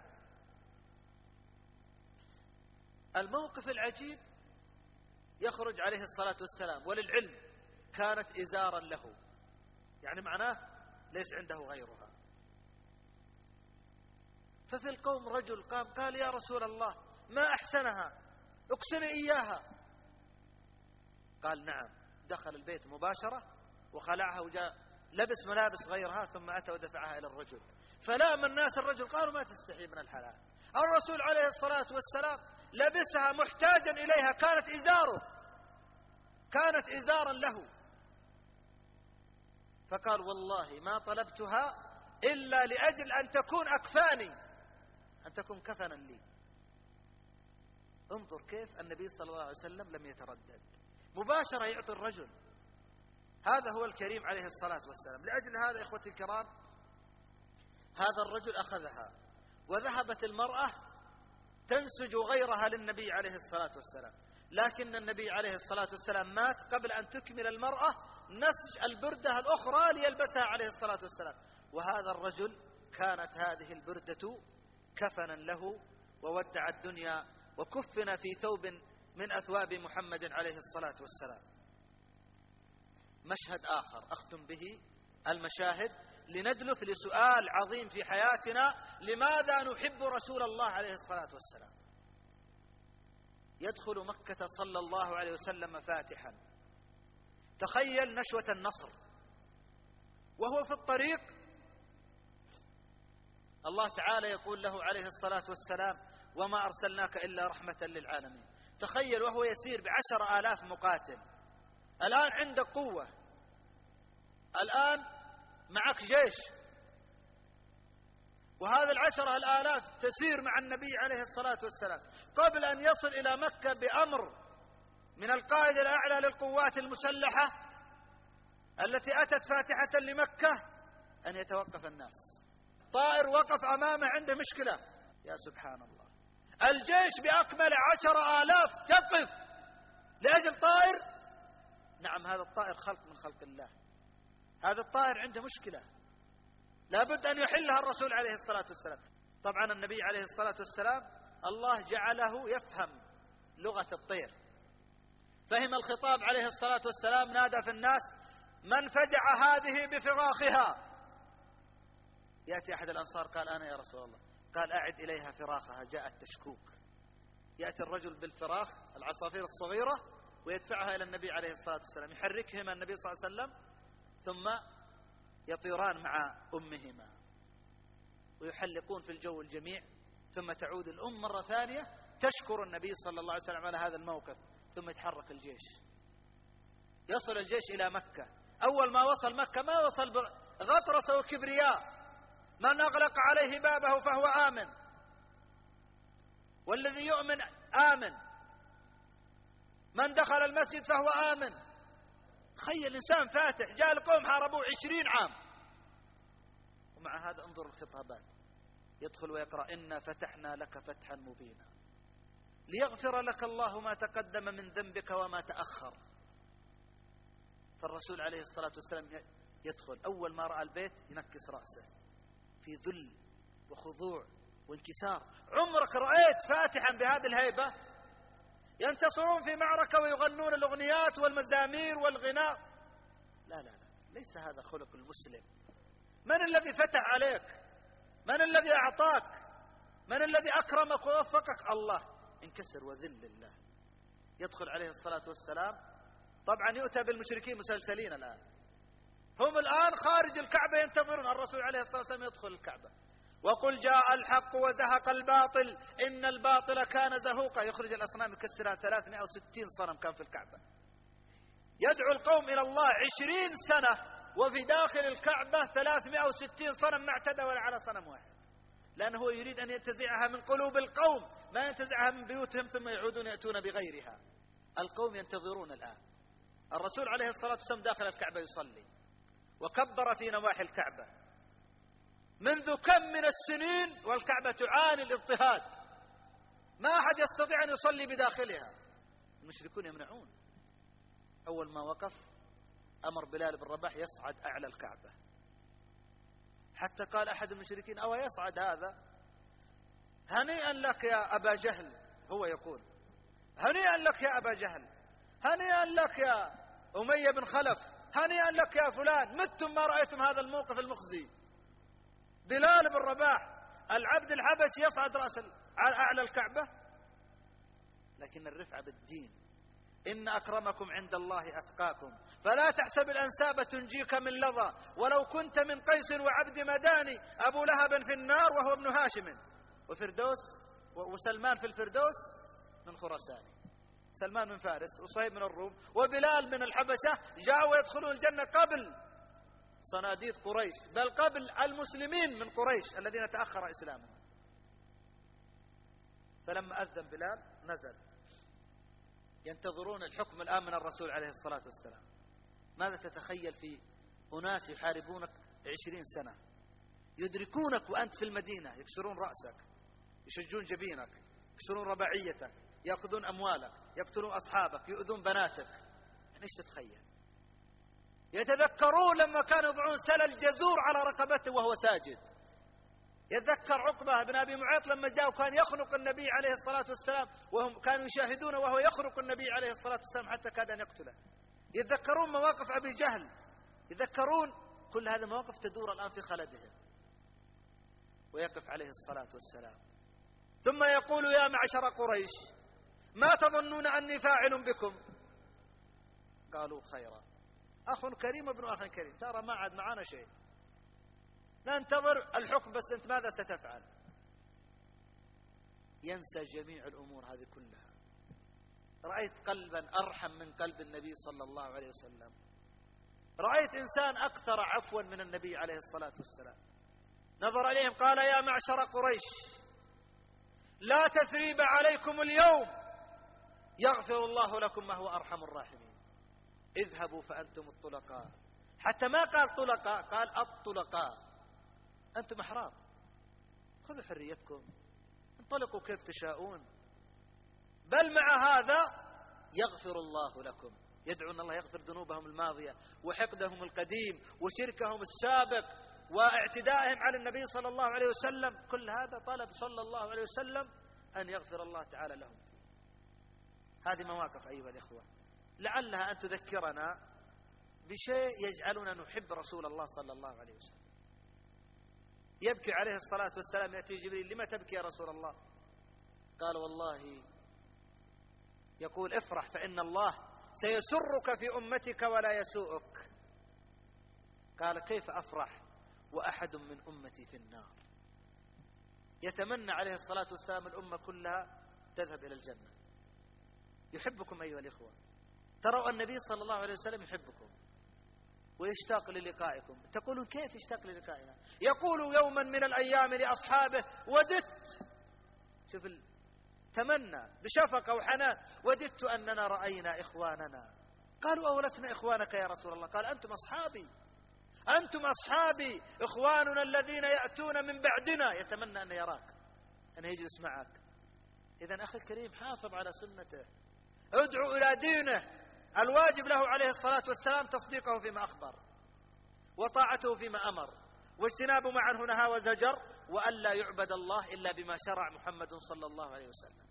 الموقف العجيب يخرج عليه الصلاة والسلام، وللعلم كانت إزارا له، يعني معناه ليس عنده غيرها. ففي القوم رجل قام قال يا رسول الله ما أحسنها، اقسني إياها. قال نعم. دخل البيت مباشرة وخلعها وجاء لبس ملابس غيرها، ثم أتى ودفعها إلى الرجل. فلام الناس الرجل، قالوا ما تستحي من الحلال. الرسول عليه الصلاة والسلام لبسها محتاجا إليها، كانت إزاره، كانت إزارا له. فقال والله ما طلبتها إلا لأجل أن تكون أكفاني، أن تكون كفنا لي. انظر كيف النبي صلى الله عليه وسلم لم يتردد، مباشرة يعطي الرجل. هذا هو الكريم عليه الصلاة والسلام. لأجل هذا إخوتي الكرام هذا الرجل أخذها، وذهبت المرأة تنسج غيرها للنبي عليه الصلاة والسلام، لكن النبي عليه الصلاة والسلام مات قبل أن تكمل المرأة نسج البردة الأخرى ليلبسها عليه الصلاة والسلام. وهذا الرجل كانت هذه البردة كفنا له، وودع الدنيا وكفن في ثوب من أثواب محمد عليه الصلاة والسلام. مشهد آخر أختم به المشاهد لندلف لسؤال عظيم في حياتنا: لماذا نحب رسول الله عليه الصلاة والسلام؟ يدخل مكة صلى الله عليه وسلم فاتحا. تخيل نشوة النصر وهو في الطريق، الله تعالى يقول له عليه الصلاة والسلام: وما أرسلناك إلا رحمة للعالمين. تخيل وهو يسير ب10,000 مقاتل، الآن عندك قوة، الآن معك جيش، وهذا 10,000 تسير مع النبي عليه الصلاة والسلام. قبل أن يصل إلى مكة بأمر من القائد الأعلى للقوات المسلحة التي أتت فاتحة لمكة أن يتوقف الناس. طائر وقف أمامه عنده مشكلة، يا سبحان الله، الجيش بأكمل 10,000 تقف لأجل طائر. نعم هذا الطائر خلق من خلق الله، هذا الطائر عنده مشكلة لابد أن يحلها الرسول عليه الصلاة والسلام. طبعا النبي عليه الصلاة والسلام الله جعله يفهم لغة الطير، فهم الخطاب عليه الصلاة والسلام، نادى في الناس: من فجع هذه بفراخها؟ يأتي أحد الأنصار قال: أنا يا رسول الله. قال: أعد إليها فراخها، جاءت تشكوك. يأتي الرجل بالفراخ العصافير الصغيرة ويدفعها إلى النبي عليه الصلاة والسلام، يحركهما النبي صلى الله عليه وسلم ثم يطيران مع أمهما ويحلقون في الجو الجميع. ثم تعود الأم مرة ثانية تشكر النبي صلى الله عليه وسلم على هذا الموقف، ثم يتحرك الجيش. يصل الجيش إلى مكة. أول ما وصل مكة ما وصل بغطرسة وكبرياء، من أغلق عليه بابه فهو آمن، والذي يؤمن آمن، من دخل المسجد فهو آمن. تخيل إنسان فاتح، جاء القوم حاربوه 20 عام، ومع هذا انظر الخطابات، يدخل ويقرأ: إنا فتحنا لك فتحا مبينا ليغفر لك الله ما تقدم من ذنبك وما تأخر. فالرسول عليه الصلاة والسلام يدخل، أول ما رأى البيت ينكس رأسه في ذل وخضوع وانكسار. عمرك رأيت فاتحا بهذه الهيبة؟ ينتصرون في معركة ويغنون الأغنيات والمزامير والغناء؟ لا لا لا، ليس هذا خلق المسلم. من الذي فتح عليك؟ من الذي أعطاك؟ من الذي أكرمك ووفقك؟ الله. انكسر وذل الله. يدخل عليه الصلاة والسلام. طبعا يؤتى بالمشركين مسلسلين الآن، هم الآن خارج الكعبة ينتظرون الرسول عليه الصلاة والسلام يدخل الكعبة. وقل جاء الحق وزهق الباطل إن الباطل كان زهوقا. يخرج الأصنام يكسرها. 360 صنم كان في الكعبة. يدعو القوم إلى الله 20 سنة وفي داخل الكعبة 360 صنم، ما اعتدى ولا على صنم واحد، لأنه هو يريد أن ينتزعها من قلوب القوم، ما ينتزعها من بيوتهم ثم يعودون يأتون بغيرها. القوم ينتظرون الآن. الرسول عليه الصلاة والسلام داخل الكعبة يصلي، وكبر في نواحي الكعبة منذ كم من السنين والكعبة تعاني الاضطهاد، ما أحد يستطيع أن يصلي بداخلها المشركون يمنعون. أول ما وقف أمر بلال بن رباح يصعد أعلى الكعبة، حتى قال أحد المشركين: أو يصعد هذا؟ هنيئا لك يا أبا جهل. هو يقول: هنيئا لك يا أبا جهل، هنيئا لك يا أمية بن خلف، هنيئا لك يا فلان، متم ما رأيتم هذا الموقف المخزي. بلال بن رباح العبد الحبشي يصعد رأس أعلى الكعبة. لكن الرفعة بالدين. إن أكرمكم عند الله أتقاكم، فلا تحسب الأنساب تنجيك من لظى، ولو كنت من قيس وعبد مداني، أبو لهب في النار وهو ابن هاشم، وفردوس وسلمان في الفردوس من خراسان. سلمان من فارس، وصهيب من الروم، وبلال من الحبشة، جاءوا يدخلون الجنة قبل صناديد قريش، بل قبل المسلمين من قريش الذين تأخر إسلامهم. فلما أذن بلال نزل، ينتظرون الحكم الآن من الرسول عليه الصلاة والسلام. ماذا تتخيل في أناس يحاربونك 20 سنة، يدركونك وأنت في المدينة، يكسرون رأسك، يشجون جبينك، يكسرون رباعيتك، يأخذون أموالك، يقتلون أصحابك، يؤذون بناتك. يعني إيش تتخيل؟ يتذكرون لما كانوا يضعون سل الجزور على رقبته وهو ساجد. يتذكر عقبة بن أبي معيط لما جاء وكان يخنق النبي عليه الصلاة والسلام، وهم كانوا يشاهدونه وهو يخنق النبي عليه الصلاة والسلام حتى كاد أن يقتله. يتذكرون مواقف أبي جهل، يتذكرون كل هذه المواقف تدور الآن في خلدهم. ويقف عليه الصلاة والسلام ثم يقول: يا معشر قريش، ما تظنون أني فاعل بكم؟ قالوا: خيرا، أخ كريم وابن أخ كريم، ترى ما عاد معنا شيء، ننتظر الحكم، بس أنت ماذا ستفعل؟ ينسى جميع الأمور هذه كلها. رأيت قلبا أرحم من قلب النبي صلى الله عليه وسلم، رأيت إنسان أكثر عفوا من النبي عليه الصلاة والسلام. نظر إليهم قال: يا معشر قريش، لا تثريب عليكم اليوم، يغفر الله لكم ما هو أرحم الراحمين، اذهبوا فأنتم الطلقاء. حتى ما قال طلقاء، قال الطلقاء، أنتم أحرار، خذوا حريتكم، انطلقوا كيف تشاءون، بل مع هذا يغفر الله لكم. يدعون الله يغفر ذنوبهم الماضية وحقدهم القديم وشركهم السابق واعتدائهم على النبي صلى الله عليه وسلم. كل هذا طلب صلى الله عليه وسلم أن يغفر الله تعالى لهم. هذه مواقف أيها الإخوة لعلها أن تذكرنا بشيء يجعلنا نحب رسول الله صلى الله عليه وسلم. يبكي عليه الصلاة والسلام، يأتي جبريل: لما تبكي يا رسول الله؟ قال: والله، يقول: افرح فإن الله سيسرك في أمتك ولا يسوءك. قال: كيف أفرح وأحد من أمتي في النار؟ يتمنى عليه الصلاة والسلام الأمة كلها تذهب إلى الجنة. يحبكم أيها الإخوة، تروا النبي صلى الله عليه وسلم يحبكم ويشتاق للقائكم. تقولون: كيف يشتاق للقائنا؟ يقول يوما من الأيام لأصحابه: وددت، شوف تمنى بشفقة وحنان، وددت أننا رأينا إخواننا. قالوا: أولسنا إخوانك يا رسول الله؟ قال: أنتم أصحابي، أنتم أصحابي، إخواننا الذين يأتون من بعدنا. يتمنى أن يراك، أن يجلس معك. إذن أخي الكريم، حافظ على سنته، ادعو إلى دينه. الواجب له عليه الصلاة والسلام تصديقه فيما أخبر، وطاعته فيما أمر، واجتناب ما عنه نهى وزجر، وألا يعبد الله إلا بما شرع محمد صلى الله عليه وسلم.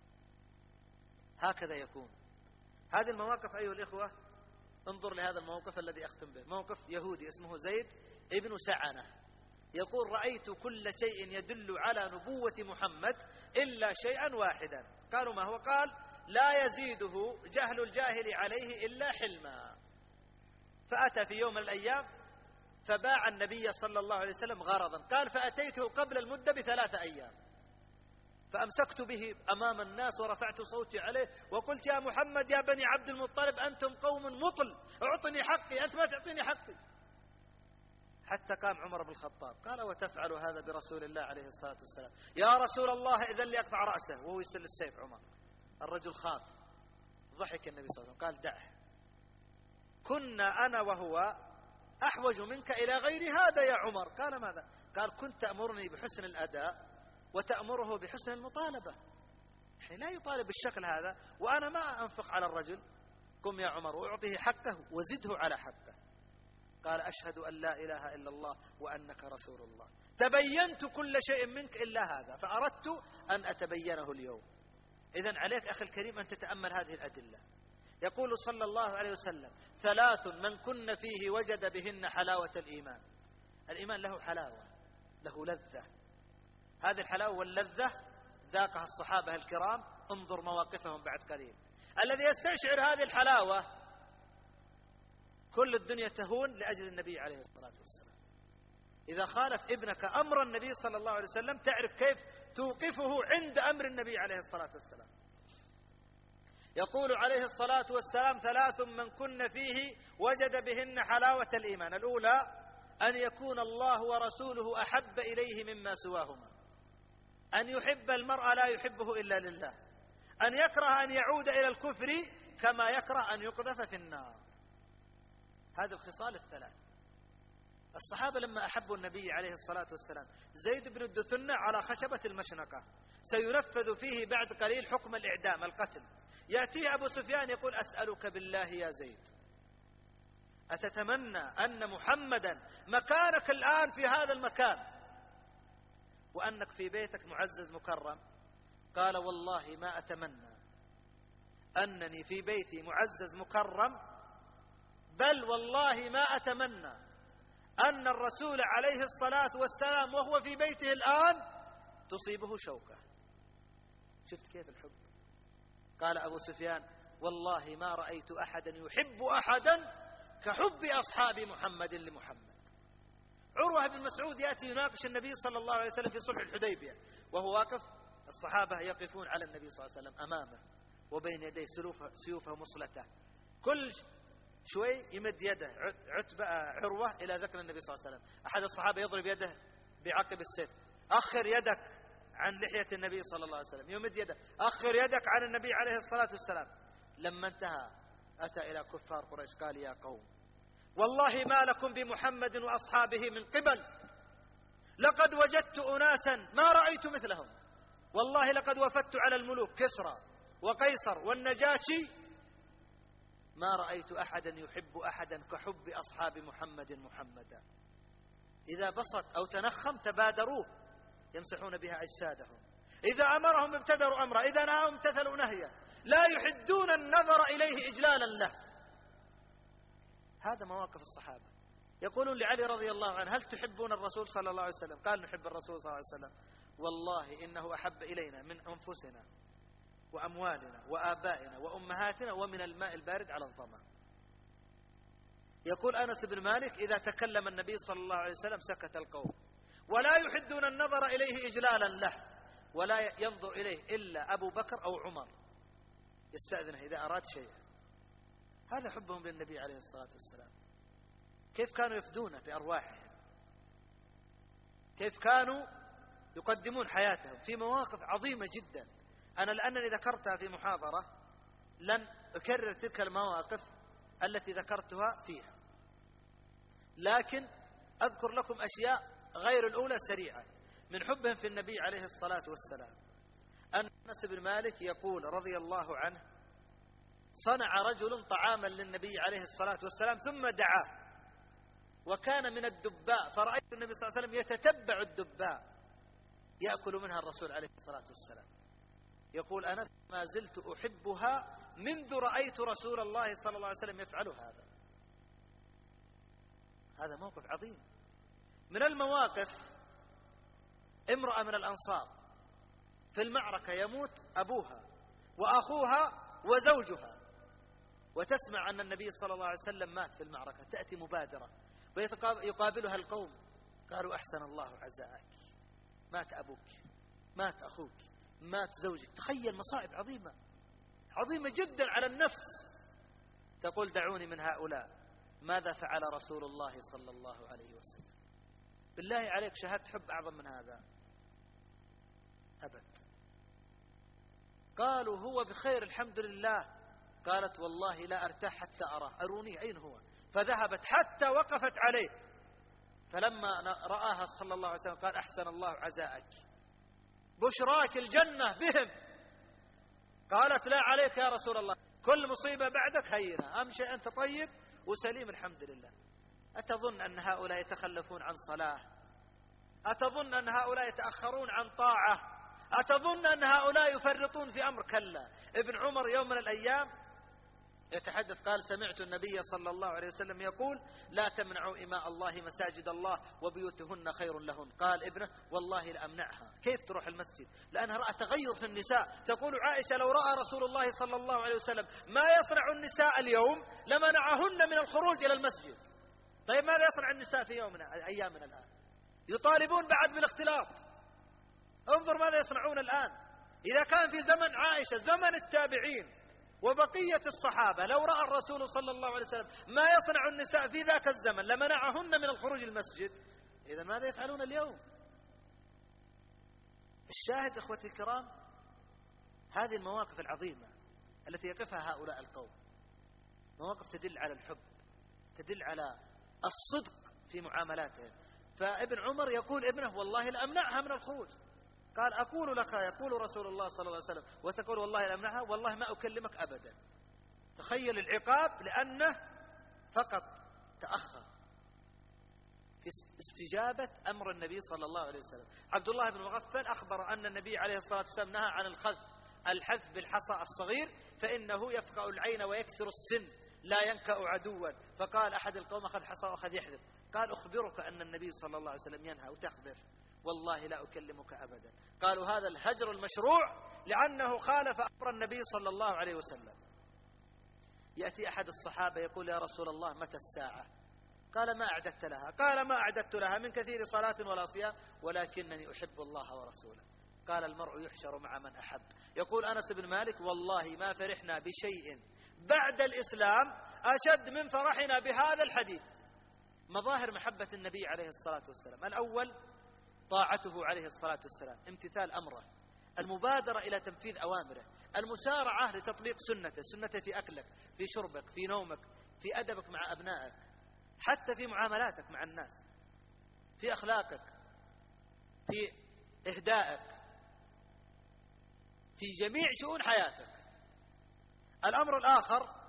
هكذا يكون. هذه المواقف أيها الإخوة، انظر لهذا الموقف الذي أختم به، موقف يهودي اسمه زيد ابن سعنة، يقول: رأيت كل شيء يدل على نبوة محمد إلا شيئا واحدا. قالوا: ما هو؟ قال: لا يزيده جهل الجاهل عليه إلا حلما. فأتى في يوم من الأيام فباع النبي صلى الله عليه وسلم غرضا. قال: فأتيته قبل المدة ب3 أيام، فأمسكت به أمام الناس ورفعت صوتي عليه وقلت: يا محمد يا بني عبد المطلب، أنتم قوم مطل، اعطني حقي، أنت ما تعطيني حقي. حتى قام عمر بن الخطاب قال: وتفعل هذا برسول الله عليه الصلاة والسلام؟ يا رسول الله إذن لي أقطع رأسه، وهو يسل السيف. عمر الرجل خاف، ضحك النبي صلى الله عليه وسلم قال: دعه، كنا أنا وهو أحوج منك إلى غير هذا يا عمر. قال: ماذا؟ قال: كنت تأمرني بحسن الأداء وتأمره بحسن المطالبة. يعني لا يطالب بالشكل هذا، وأنا ما أنفق على الرجل، قم يا عمر وأعطيه حقه وزده على حقه. قال أشهد أن لا إله إلا الله وأنك رسول الله، تبينت كل شيء منك إلا هذا، فأردت أن أتبينه اليوم. إذن عليك أخي الكريم أن تتأمل هذه الأدلة. يقول صلى الله عليه وسلم: 3 من كن فيه وجد بهن حلاوة الإيمان. الإيمان له حلاوة، له لذة. هذه الحلاوة واللذة ذاقها الصحابة الكرام، انظر مواقفهم بعد قليل. الذي يستشعر هذه الحلاوة كل الدنيا تهون لأجل النبي عليه الصلاة والسلام. إذا خالف ابنك أمر النبي صلى الله عليه وسلم تعرف كيف توقفه عند أمر النبي عليه الصلاة والسلام. يقول عليه الصلاة والسلام: 3 من كن فيه وجد بهن حلاوة الإيمان. الأولى أن يكون الله ورسوله أحب إليه مما سواهما، أن يحب المرء لا يحبه إلا لله، أن يكره أن يعود إلى الكفر كما يكره أن يقذف في النار. هذه الخصال الثلاث. الصحابة لما أحبوا النبي عليه الصلاة والسلام، زيد بن الدثنة على خشبة المشنقة سينفذ فيه بعد قليل حكم الإعدام، القتل. يأتيه أبو سفيان يقول: أسألك بالله يا زيد، أتتمنى أن محمدا مكانك الآن في هذا المكان وأنك في بيتك معزز مكرم؟ قال: والله ما أتمنى أنني في بيتي معزز مكرم، بل والله ما أتمنى أن الرسول عليه الصلاة والسلام وهو في بيته الآن تصيبه شوكة. شفت كيف الحب؟ قال أبو سفيان: والله ما رأيت أحدا يحب أحدا كحب أصحاب محمد لمحمد. عروة بن مسعود يأتي يناقش النبي صلى الله عليه وسلم في صلح الحديبية وهو واقف، الصحابة يقفون على النبي صلى الله عليه وسلم أمامه وبين يديه سيوفه مصلته، كل شوي يمد يده عروة إلى ذكر النبي صلى الله عليه وسلم. أحد الصحابة يضرب يده بعقب السيف: أخر يدك عن لحية النبي صلى الله عليه وسلم. يمد يده: أخر يدك عن النبي عليه الصلاة والسلام. لما انتهى أتى إلى كفار قريش قال: يا قوم، والله ما لكم بمحمد وأصحابه من قبل، لقد وجدت أناسا ما رأيت مثلهم، والله لقد وفدت على الملوك كسرى وقيصر والنجاشي، ما رأيت أحدا يحب أحدا كحب أصحاب محمد محمدا. إذا بسط أو تنخم تبادروه يمسحون بها أجسادهم، إذا أمرهم ابتدروا أمره، إذا نهاهم امتثلوا نهيه، لا يحدون النظر إليه إجلالا له. هذا مواقف الصحابة. يقولون لعلي رضي الله عنه: هل تحبون الرسول صلى الله عليه وسلم؟ قال: نحب الرسول صلى الله عليه وسلم، والله إنه أحب إلينا من أنفسنا وأموالنا وآبائنا وأمهاتنا ومن الماء البارد على الظمأ. يقول أنس بن مالك: إذا تكلم النبي صلى الله عليه وسلم سكت القوم، ولا يحدون النظر إليه إجلالا له، ولا ينظر إليه إلا أبو بكر أو عمر يستأذنه إذا أراد شيئا. هذا حبهم للنبي عليه الصلاة والسلام. كيف كانوا يفدونه بأرواحهم، كيف كانوا يقدمون حياتهم في مواقف عظيمة جدا. أنا لأنني ذكرتها في محاضرة لن أكرر تلك المواقف التي ذكرتها فيها، لكن أذكر لكم أشياء غير الأولى سريعة من حبهم في النبي عليه الصلاة والسلام. أنس بن مالك يقول رضي الله عنه: صنع رجل طعاما للنبي عليه الصلاة والسلام ثم دعاه، وكان من الدباء، فرأيت النبي صلى الله عليه وسلم يتتبع الدباء يأكل منها الرسول عليه الصلاة والسلام. يقول أنس: ما زلت أحبها منذ رأيت رسول الله صلى الله عليه وسلم يفعل هذا. هذا موقف عظيم. من المواقف امرأة من الأنصار في المعركة يموت أبوها وأخوها وزوجها، وتسمع أن النبي صلى الله عليه وسلم مات في المعركة، تأتي مبادرة ويقابلها القوم، قالوا: أحسن الله عزاءك، مات أبوك، مات أخوك، مات زوجك. تخيل مصائب عظيمة، عظيمة جدا على النفس. تقول: دعوني من هؤلاء، ماذا فعل رسول الله صلى الله عليه وسلم؟ بالله عليك شهادة حب أعظم من هذا؟ أبد. قالوا: هو بخير الحمد لله. قالت: والله لا أرتاح حتى أراه، أروني أين هو. فذهبت حتى وقفت عليه، فلما رآها صلى الله عليه وسلم قال: أحسن الله عزاءك، بشراك الجنة بهم. قالت لا عليك يا رسول الله، كل مصيبة بعدك هينة، أهم شيء أنت طيب وسليم الحمد لله. أتظن أن هؤلاء يتخلفون عن صلاة؟ أتظن أن هؤلاء يتأخرون عن طاعة؟ أتظن أن هؤلاء يفرطون في أمر؟ كلا. ابن عمر يوم من الأيام يتحدث قال سمعت النبي صلى الله عليه وسلم يقول لا تمنعوا إماء الله مساجد الله وبيوتهن خير لهن. قال ابنه والله لأمنعها. كيف تروح المسجد؟ لأنها رأى تغير في النساء. تقول عائشة لو رأى رسول الله صلى الله عليه وسلم ما يصنع النساء اليوم لمنعهن من الخروج إلى المسجد. طيب ماذا يصنع النساء في يومنا أيامنا الآن؟ يطالبون بعد بالاختلاط. انظر ماذا يصنعون الآن. إذا كان في زمن عائشة زمن التابعين وبقية الصحابة لو رأى الرسول صلى الله عليه وسلم ما يصنع النساء في ذاك الزمن لمنعهن من الخروج المسجد، إذا ماذا يفعلون اليوم؟ الشاهد إخوتي الكرام هذه المواقف العظيمة التي يقفها هؤلاء القوم مواقف تدل على الحب، تدل على الصدق في معاملاتهم. فابن عمر يقول ابنه والله لأمنعها من الخروج. قال أقول لك يقول رسول الله صلى الله عليه وسلم وتقول والله لأمنعها، والله ما أكلمك أبدا. تخيل العقاب لأنه فقط تأخر في استجابة أمر النبي صلى الله عليه وسلم. عبد الله بن مغفل أخبر أن النبي عليه الصلاة والسلام نهى عن الحذف بالحصى الصغير فإنه يفقع العين ويكسر السن لا ينكأ عدوا. فقال أحد القوم أخذ حصى وأخذ يحذف. قال أخبرك أن النبي صلى الله عليه وسلم ينهى وتخذف، والله لا أكلمك أبدا. قالوا هذا الهجر المشروع لأنه خالف أمر النبي صلى الله عليه وسلم. يأتي أحد الصحابة يقول يا رسول الله متى الساعة؟ قال ما أعددت لها؟ قال ما أعددت لها من كثير صلاة ولا صيام ولكنني أحب الله ورسوله. قال المرء يحشر مع من أحب. يقول أنس بن مالك والله ما فرحنا بشيء بعد الإسلام أشد من فرحنا بهذا الحديث. مظاهر محبة النبي عليه الصلاة والسلام: الأول طاعته عليه الصلاة والسلام، امتثال أمره، المبادرة إلى تنفيذ أوامره، المسارعة لتطبيق سنته في أكلك، في شربك، في نومك، في أدبك مع أبنائك، حتى في معاملاتك مع الناس، في أخلاقك، في إهدائك، في جميع شؤون حياتك. الأمر الآخر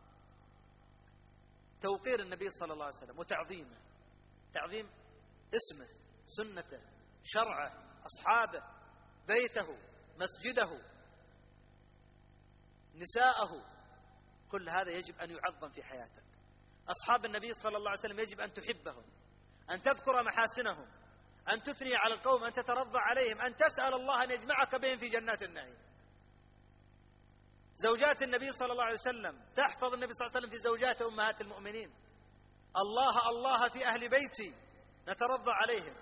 توقير النبي صلى الله عليه وسلم وتعظيمه، تعظيم اسمه، سنته، شرعه، أصحابه، بيته، مسجده، نساءه، كل هذا يجب أن يعظم في حياتك. أصحاب النبي صلى الله عليه وسلم يجب أن تحبهم، أن تذكر محاسنهم، أن تثني على القوم، أن تترضى عليهم، أن تسأل الله أن يجمعك بهم في جنات النعيم. زوجات النبي صلى الله عليه وسلم تحفظ النبي صلى الله عليه وسلم في زوجات أمهات المؤمنين. الله الله في أهل بيتي، نترضى عليهم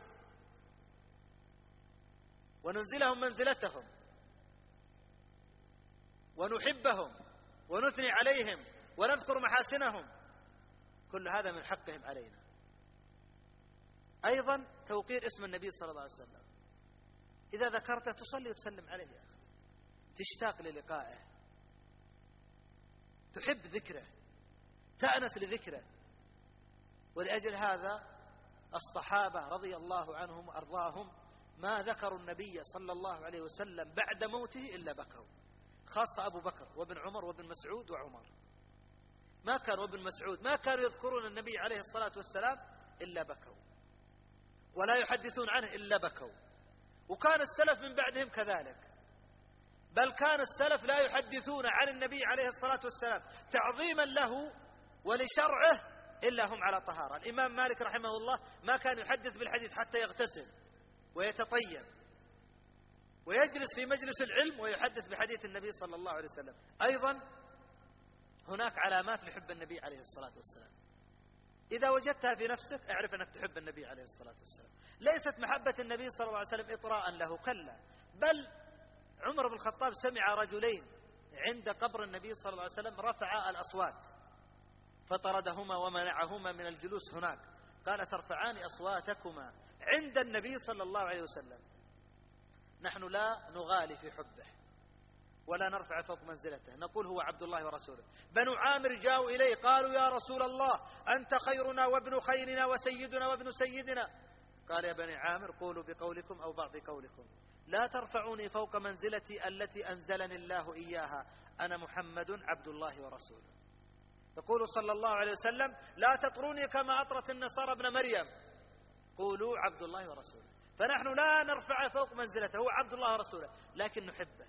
وننزلهم منزلتهم ونحبهم ونثني عليهم ونذكر محاسنهم، كل هذا من حقهم علينا. أيضا توقير اسم النبي صلى الله عليه وسلم، إذا ذكرته تصلي وتسلم عليه يا أخي، تشتاق للقائه، تحب ذكره، تأنس لذكره. ولأجل هذا الصحابة رضي الله عنهم وأرضاهم ما ذكروا النبي صلى الله عليه وسلم بعد موته إلا بكوا، خاصة أبو بكر وابن عمر وابن مسعود وعمر. ما كانوا ابن مسعود ما كانوا يذكرون النبي عليه الصلاة والسلام إلا بكوا، ولا يحدثون عنه إلا بكوا. وكان السلف من بعدهم كذلك، بل كان السلف لا يحدثون عن النبي عليه الصلاة والسلام تعظيما له ولشرعه إلا هم على طهارة. الإمام مالك رحمه الله ما كان يحدث بالحديث حتى يغتسل ويتطيب ويجلس في مجلس العلم ويحدث بحديث النبي صلى الله عليه وسلم. أيضا هناك علامات لحب النبي عليه الصلاة والسلام، إذا وجدتها في نفسك اعرف أنك تحب النبي عليه الصلاة والسلام. ليست محبة النبي صلى الله عليه وسلم إطراء له، كلا، بل عمر بن الخطاب سمع رجلين عند قبر النبي صلى الله عليه وسلم رفعا الأصوات فطردهما ومنعهما من الجلوس هناك. قال ترفعان أصواتكما عند النبي صلى الله عليه وسلم. نحن لا نغالي في حبه ولا نرفع فوق منزلته، نقول هو عبد الله ورسوله. بنو عامر جاءوا إليه قالوا يا رسول الله أنت خيرنا وابن خيرنا وسيدنا وابن سيدنا. قال يا بني عامر قولوا بقولكم أو بعض قولكم، لا ترفعوني فوق منزلتي التي أنزلني الله إياها، أنا محمد عبد الله ورسوله. يقول صلى الله عليه وسلم: لا تطروني كما أطرت النصارى ابن مريم، قولوا عبد الله ورسوله. فنحن لا نرفعه فوق منزلته، هو عبد الله ورسوله، لكن نحبه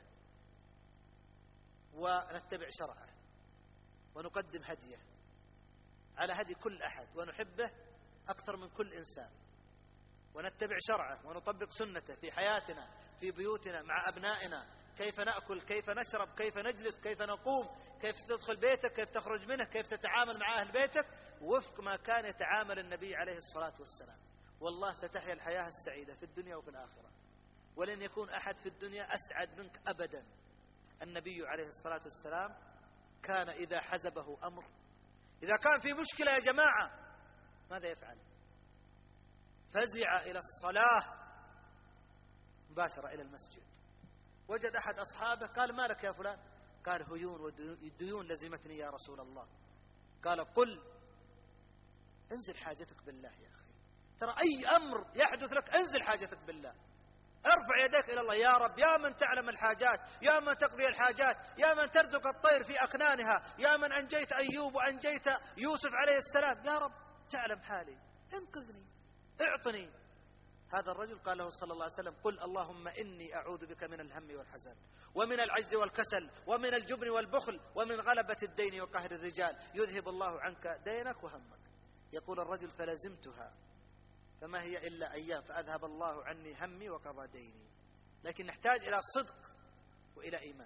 ونتبع شرعه ونقدم هديه على هدي كل أحد، ونحبه أكثر من كل إنسان، ونتبع شرعه ونطبق سنته في حياتنا، في بيوتنا، مع أبنائنا، كيف نأكل، كيف نشرب، كيف نجلس، كيف نقوم، كيف تدخل بيتك، كيف تخرج منه، كيف تتعامل مع أهل بيتك وفق ما كان يتعامل النبي عليه الصلاة والسلام. والله ستحيا الحياة السعيدة في الدنيا وفي الآخرة، ولن يكون أحد في الدنيا أسعد منك أبدا. النبي عليه الصلاة والسلام كان إذا حزبه أمر، إذا كان في مشكلة يا جماعة، ماذا يفعل؟ فزع إلى الصلاة مباشرة إلى المسجد. وجد أحد أصحابه قال: ما لك يا فلان؟ قال: هيون وديون لزمتني يا رسول الله. قال: قل انزل حاجتك بالله يا أخي، ترى أي أمر يحدث لك انزل حاجتك بالله، ارفع يديك إلى الله: يا رب، يا من تعلم الحاجات، يا من تقضي الحاجات، يا من ترزق الطير في أكنانها، يا من أنجيت أيوب وأنجيت يوسف عليه السلام، يا رب تعلم حالي، انقذني، اعطني. هذا الرجل قال له صلى الله عليه وسلم: قل اللهم إني أعوذ بك من الهم والحزن ومن العجز والكسل ومن الجبن والبخل ومن غلبة الدين وقهر الرجال، يذهب الله عنك دينك وهمك. يقول الرجل: فلزمتها فما هي إلا أيام فأذهب الله عني همي وقضى ديني. لكن نحتاج إلى صدق وإلى إيمان.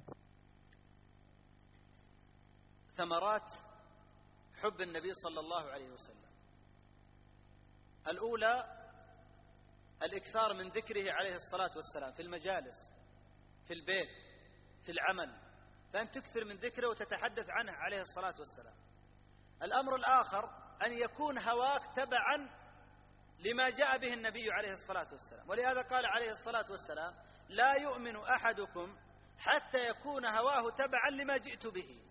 ثمرات حب النبي صلى الله عليه وسلم: الأولى الإكثار من ذكره عليه الصلاة والسلام في المجالس، في البيت، في العمل، فأن تكثر من ذكره وتتحدث عنه عليه الصلاة والسلام. الأمر الآخر أن يكون هواك تبعا لما جاء به النبي عليه الصلاة والسلام، ولهذا قال عليه الصلاة والسلام: لا يؤمن أحدكم حتى يكون هواه تبعا لما جئت به.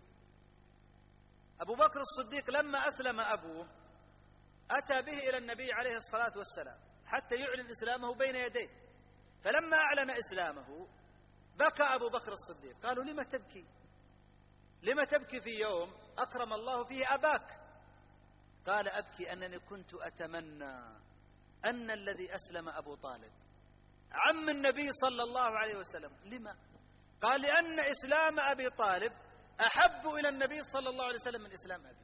أبو بكر الصديق لما أسلم أبوه أتى به إلى النبي عليه الصلاة والسلام حتى يعلن إسلامه بين يديه، فلما أعلن إسلامه بكى أبو بكر الصديق. قالوا: لما تبكي؟ لما تبكي في يوم أكرم الله فيه أباك؟ قال: أبكي أنني كنت أتمنى أن الذي أسلم أبو طالب عم النبي صلى الله عليه وسلم. لما؟ قال: لأن إسلام أبي طالب أحب إلى النبي صلى الله عليه وسلم من إسلام أبي.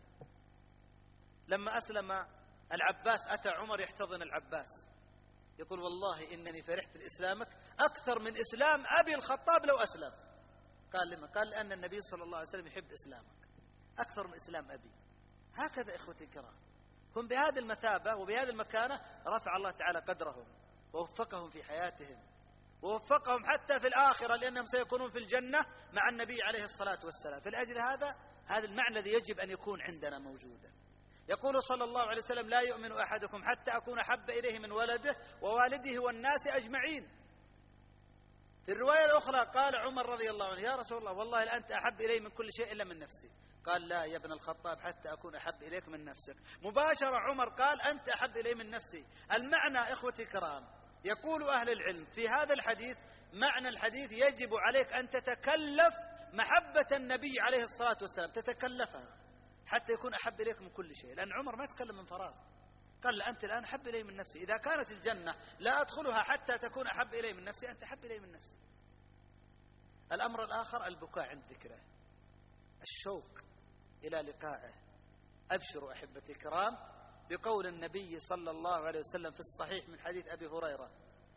لما أسلم العباس أتى عمر يحتضن العباس، يقول: والله إنني فرحت لإسلامك أكثر من إسلام أبي الخطاب لو أسلم. قال: لما؟ قال: لأن النبي صلى الله عليه وسلم يحب إسلامك أكثر من إسلام أبي. هكذا إخوتي الكرام، هم بهذه المثابة وبهذه المكانة رفع الله تعالى قدرهم ووفقهم في حياتهم، ووفقهم حتى في الآخرة، لأنهم سيكونون في الجنة مع النبي عليه الصلاة والسلام. فلأجل هذا المعنى الذي يجب أن يكون عندنا موجودا. يقول صلى الله عليه وسلم: لا يؤمن أحدكم حتى أكون أحب إليه من ولده ووالده والناس أجمعين. في الرواية الأخرى قال عمر رضي الله عنه: يا رسول الله، والله لأنت أحب إلي من كل شيء إلا من نفسي. قال: لا يا ابن الخطاب، حتى أكون أحب إليك من نفسك. مباشرة عمر قال: أنت أحب إلي من نفسي. المعنى إخوتي الكرام، يقول أهل العلم في هذا الحديث، معنى الحديث يجب عليك أن تتكلف محبة النبي عليه الصلاة والسلام، تتكلفها حتى يكون أحب إليك من كل شيء. لأن عمر ما يتكلم من فراغ، قال: لا، أنت الآن أحب إلي من نفسي. إذا كانت الجنة لا أدخلها حتى تكون أحب إلي من نفسي، أنت أحب إلي من نفسي. الأمر الآخر البكاء عند ذكره، الشوق إلى لقائه. أبشروا أحبتي الكرام بقول النبي صلى الله عليه وسلم في الصحيح من حديث أبي هريرة: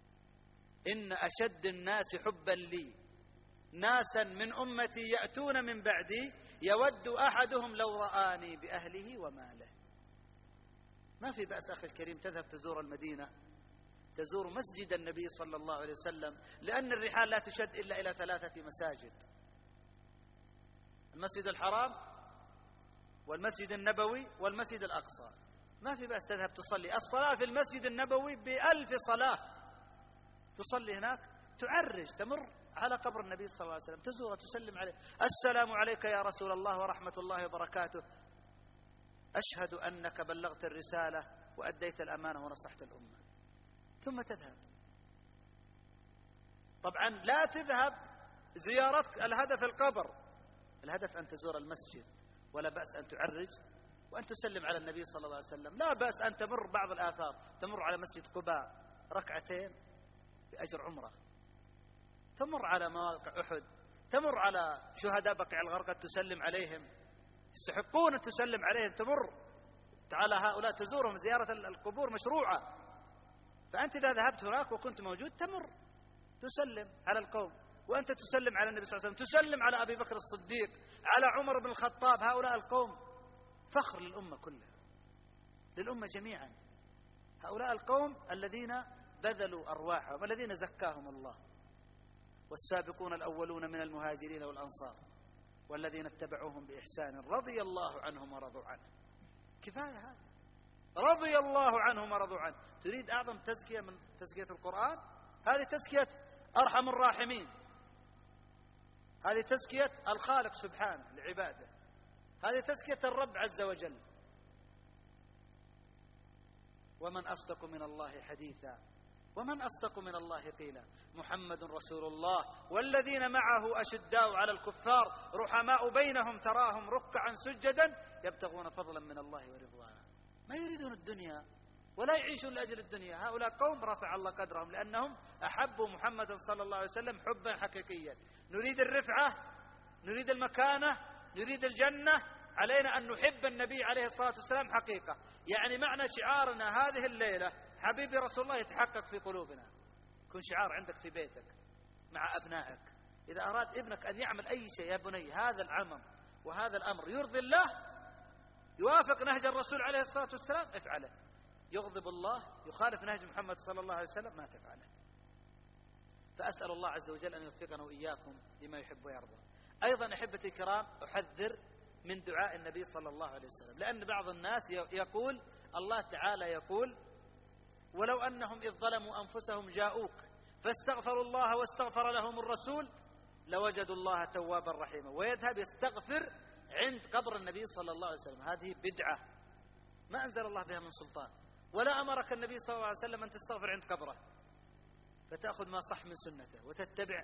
إن أشد الناس حبا لي ناسا من أمتي يأتون من بعدي يود أحدهم لو رآني بأهله وماله. ما في بأس أخي الكريم تذهب تزور المدينة، تزور مسجد النبي صلى الله عليه وسلم، لأن الرحال لا تشد إلا إلى 3 مساجد: المسجد الحرام والمسجد النبوي والمسجد الأقصى. ما في بأس تذهب تصلي. الصلاة في المسجد النبوي ب1000 صلاة، تصلي هناك، تعرج، تمر على قبر النبي صلى الله عليه وسلم، تزوره، تسلم عليه: السلام عليك يا رسول الله ورحمة الله وبركاته، أشهد أنك بلغت الرسالة وأديت الأمانة ونصحت الأمة. ثم تذهب. طبعا لا تذهب زيارتك الهدف القبر، الهدف أن تزور المسجد، ولا بأس أن تعرج وأن تسلم على النبي صلى الله عليه وسلم. لا بأس أن تمر بعض الآثار، تمر على مسجد قباء ركعتين بأجر عمرة، تمر على مواقع أحد، تمر على شهداء بقيع الغرقد تسلم عليهم، يستحقون أن تسلم عليهم، تمر على هؤلاء تزورهم. زيارة القبور مشروعة. فأنت إذا ذهبت هناك وكنت موجود تمر تسلم على القوم، وأنت تسلم على النبي صلى الله عليه وسلم، تسلم على أبي بكر الصديق، على عمر بن الخطاب. هؤلاء القوم فخر للأمة كلها، للأمة جميعا. هؤلاء القوم الذين بذلوا أرواحهم، الذين زكاهم الله. والسابقون الأولون من المهاجرين والأنصار والذين اتبعوهم بإحسان رضي الله عنهم ورضوا عنه. كفاية هذا، رضي الله عنهم ورضوا عنه. تريد أعظم تزكية من تزكية القرآن؟ هذه تزكية أرحم الراحمين، هذه تزكية الخالق سبحانه لعباده، هذه تزكية الرب عز وجل. ومن أصدق من الله حديثا ومن أصدق من الله قيلا. محمد رسول الله والذين معه أشداء على الكفار رحماء بينهم تراهم ركعا سجدا يبتغون فضلا من الله ورضوانا. ما يريدون الدنيا ولا يعيشون لأجل الدنيا. هؤلاء قوم رفع الله قدرهم لأنهم أحبوا محمد صلى الله عليه وسلم حبا حقيقيا. نريد الرفعة، نريد المكانة، نريد الجنة، علينا أن نحب النبي عليه الصلاة والسلام حقيقة. يعني معنى شعارنا هذه الليلة حبيبي رسول الله يتحقق في قلوبنا، يكون شعار عندك في بيتك مع أبنائك. إذا أراد ابنك أن يعمل أي شيء، يا بني هذا العمل وهذا الأمر يرضي الله، يوافق نهج الرسول عليه الصلاة والسلام، افعله. يغضب الله، يخالف نهج محمد صلى الله عليه وسلم، ما تفعله. فأسأل الله عز وجل أن يوفقنا وإياكم لما يحب ويرضى. أيضا أحبتي الكرام، أحذر من دعاء النبي صلى الله عليه وسلم، لأن بعض الناس يقول الله تعالى يقول ولو أنهم إذ ظلموا أنفسهم جاءوك فاستغفروا الله واستغفر لهم الرسول لوجدوا الله توابا رحيما، ويذهب يستغفر عند قبر النبي صلى الله عليه وسلم. هذه بدعة ما أنزل الله بها من سلطان، ولا أمرك النبي صلى الله عليه وسلم أن تستغفر عند قبره، فتأخذ ما صح من سنته وتتبع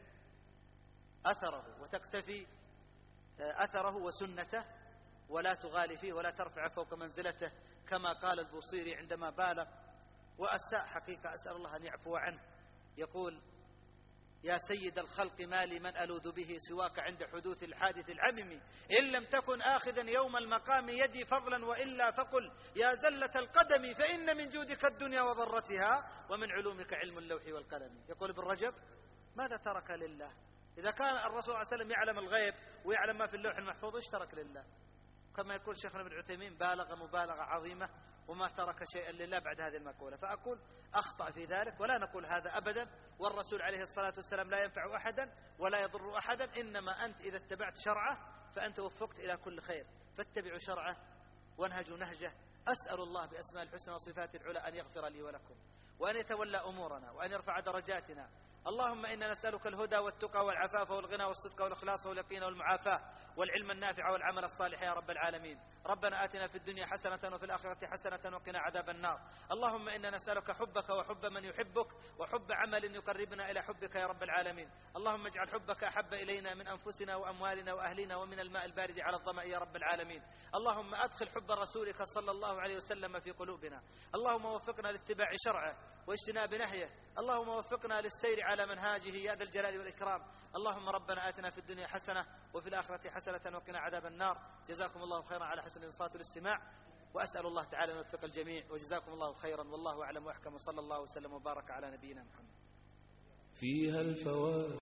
أثره وتقتفي أثره وسنته، ولا تغالي فيه ولا ترفع فوق منزلته، كما قال البوصيري عندما بالغ وأساء حقيقة، أسأل الله أن يعفو عنه. يقول يا سيد الخلق ما لي من ألوذ به سواك عند حدوث الحادث العمم، إن لم تكن آخذا يوم المقام يدي فضلا وإلا فقل يا زلة القدم فإن من جودك الدنيا وضرتها ومن علومك علم اللوح والقلم. يقول ابن رجب ماذا ترك لله؟ إذا كان الرسول صلى الله عليه وسلم يعلم الغيب ويعلم ما في اللوح المحفوظ، ايش ترك لله؟ كما يقول شيخنا ابن عثيمين بالغ مبالغة عظيمة وما ترك شيئا لله بعد هذه المقولة. فأقول أخطأ في ذلك، ولا نقول هذا أبدا، والرسول عليه الصلاة والسلام لا ينفع أحدا ولا يضر أحدا، إنما أنت إذا اتبعت شرعه فأنت وفقت إلى كل خير، فاتبعوا شرعه وانهجوا نهجه. أسأل الله بأسماء الحسنى وصفات العلى أن يغفر لي ولكم وأن يتولى أمورنا وأن يرفع درجاتنا. اللهم إنا نسألك الهدى والتقى والعفاف والغنى والصدق والإخلاص واليقين والمعافاة والعلم النافع والعمل الصالح يا رب العالمين. ربنا آتنا في الدنيا حسنة وفي الآخرة حسنة وقنا عذاب النار. اللهم إنا نسألك حبك وحب من يحبك وحب عمل يقربنا إلى حبك يا رب العالمين. اللهم اجعل حبك أحب إلينا من أنفسنا وأموالنا وأهلنا ومن الماء البارد على الظمأ يا رب العالمين. اللهم أدخل حب رسولك صلى الله عليه وسلم في قلوبنا. اللهم وفقنا لاتباع شرعه واجتناب نهيه. اللهم وفقنا للسير على منهاجه يا ذا الجلال والإكرام. اللهم ربنا آتنا في الدنيا حسنة وفي الآخرة حسنة وقنا عذاب النار. جزاكم الله خيرا على حسن الإنصات والاستماع، وأسأل الله تعالى أن يوفق الجميع، وجزاكم الله خيرا والله أعلم وأحكم، وصلى الله وسلم وبارك على نبينا محمد. فيها الفوائد.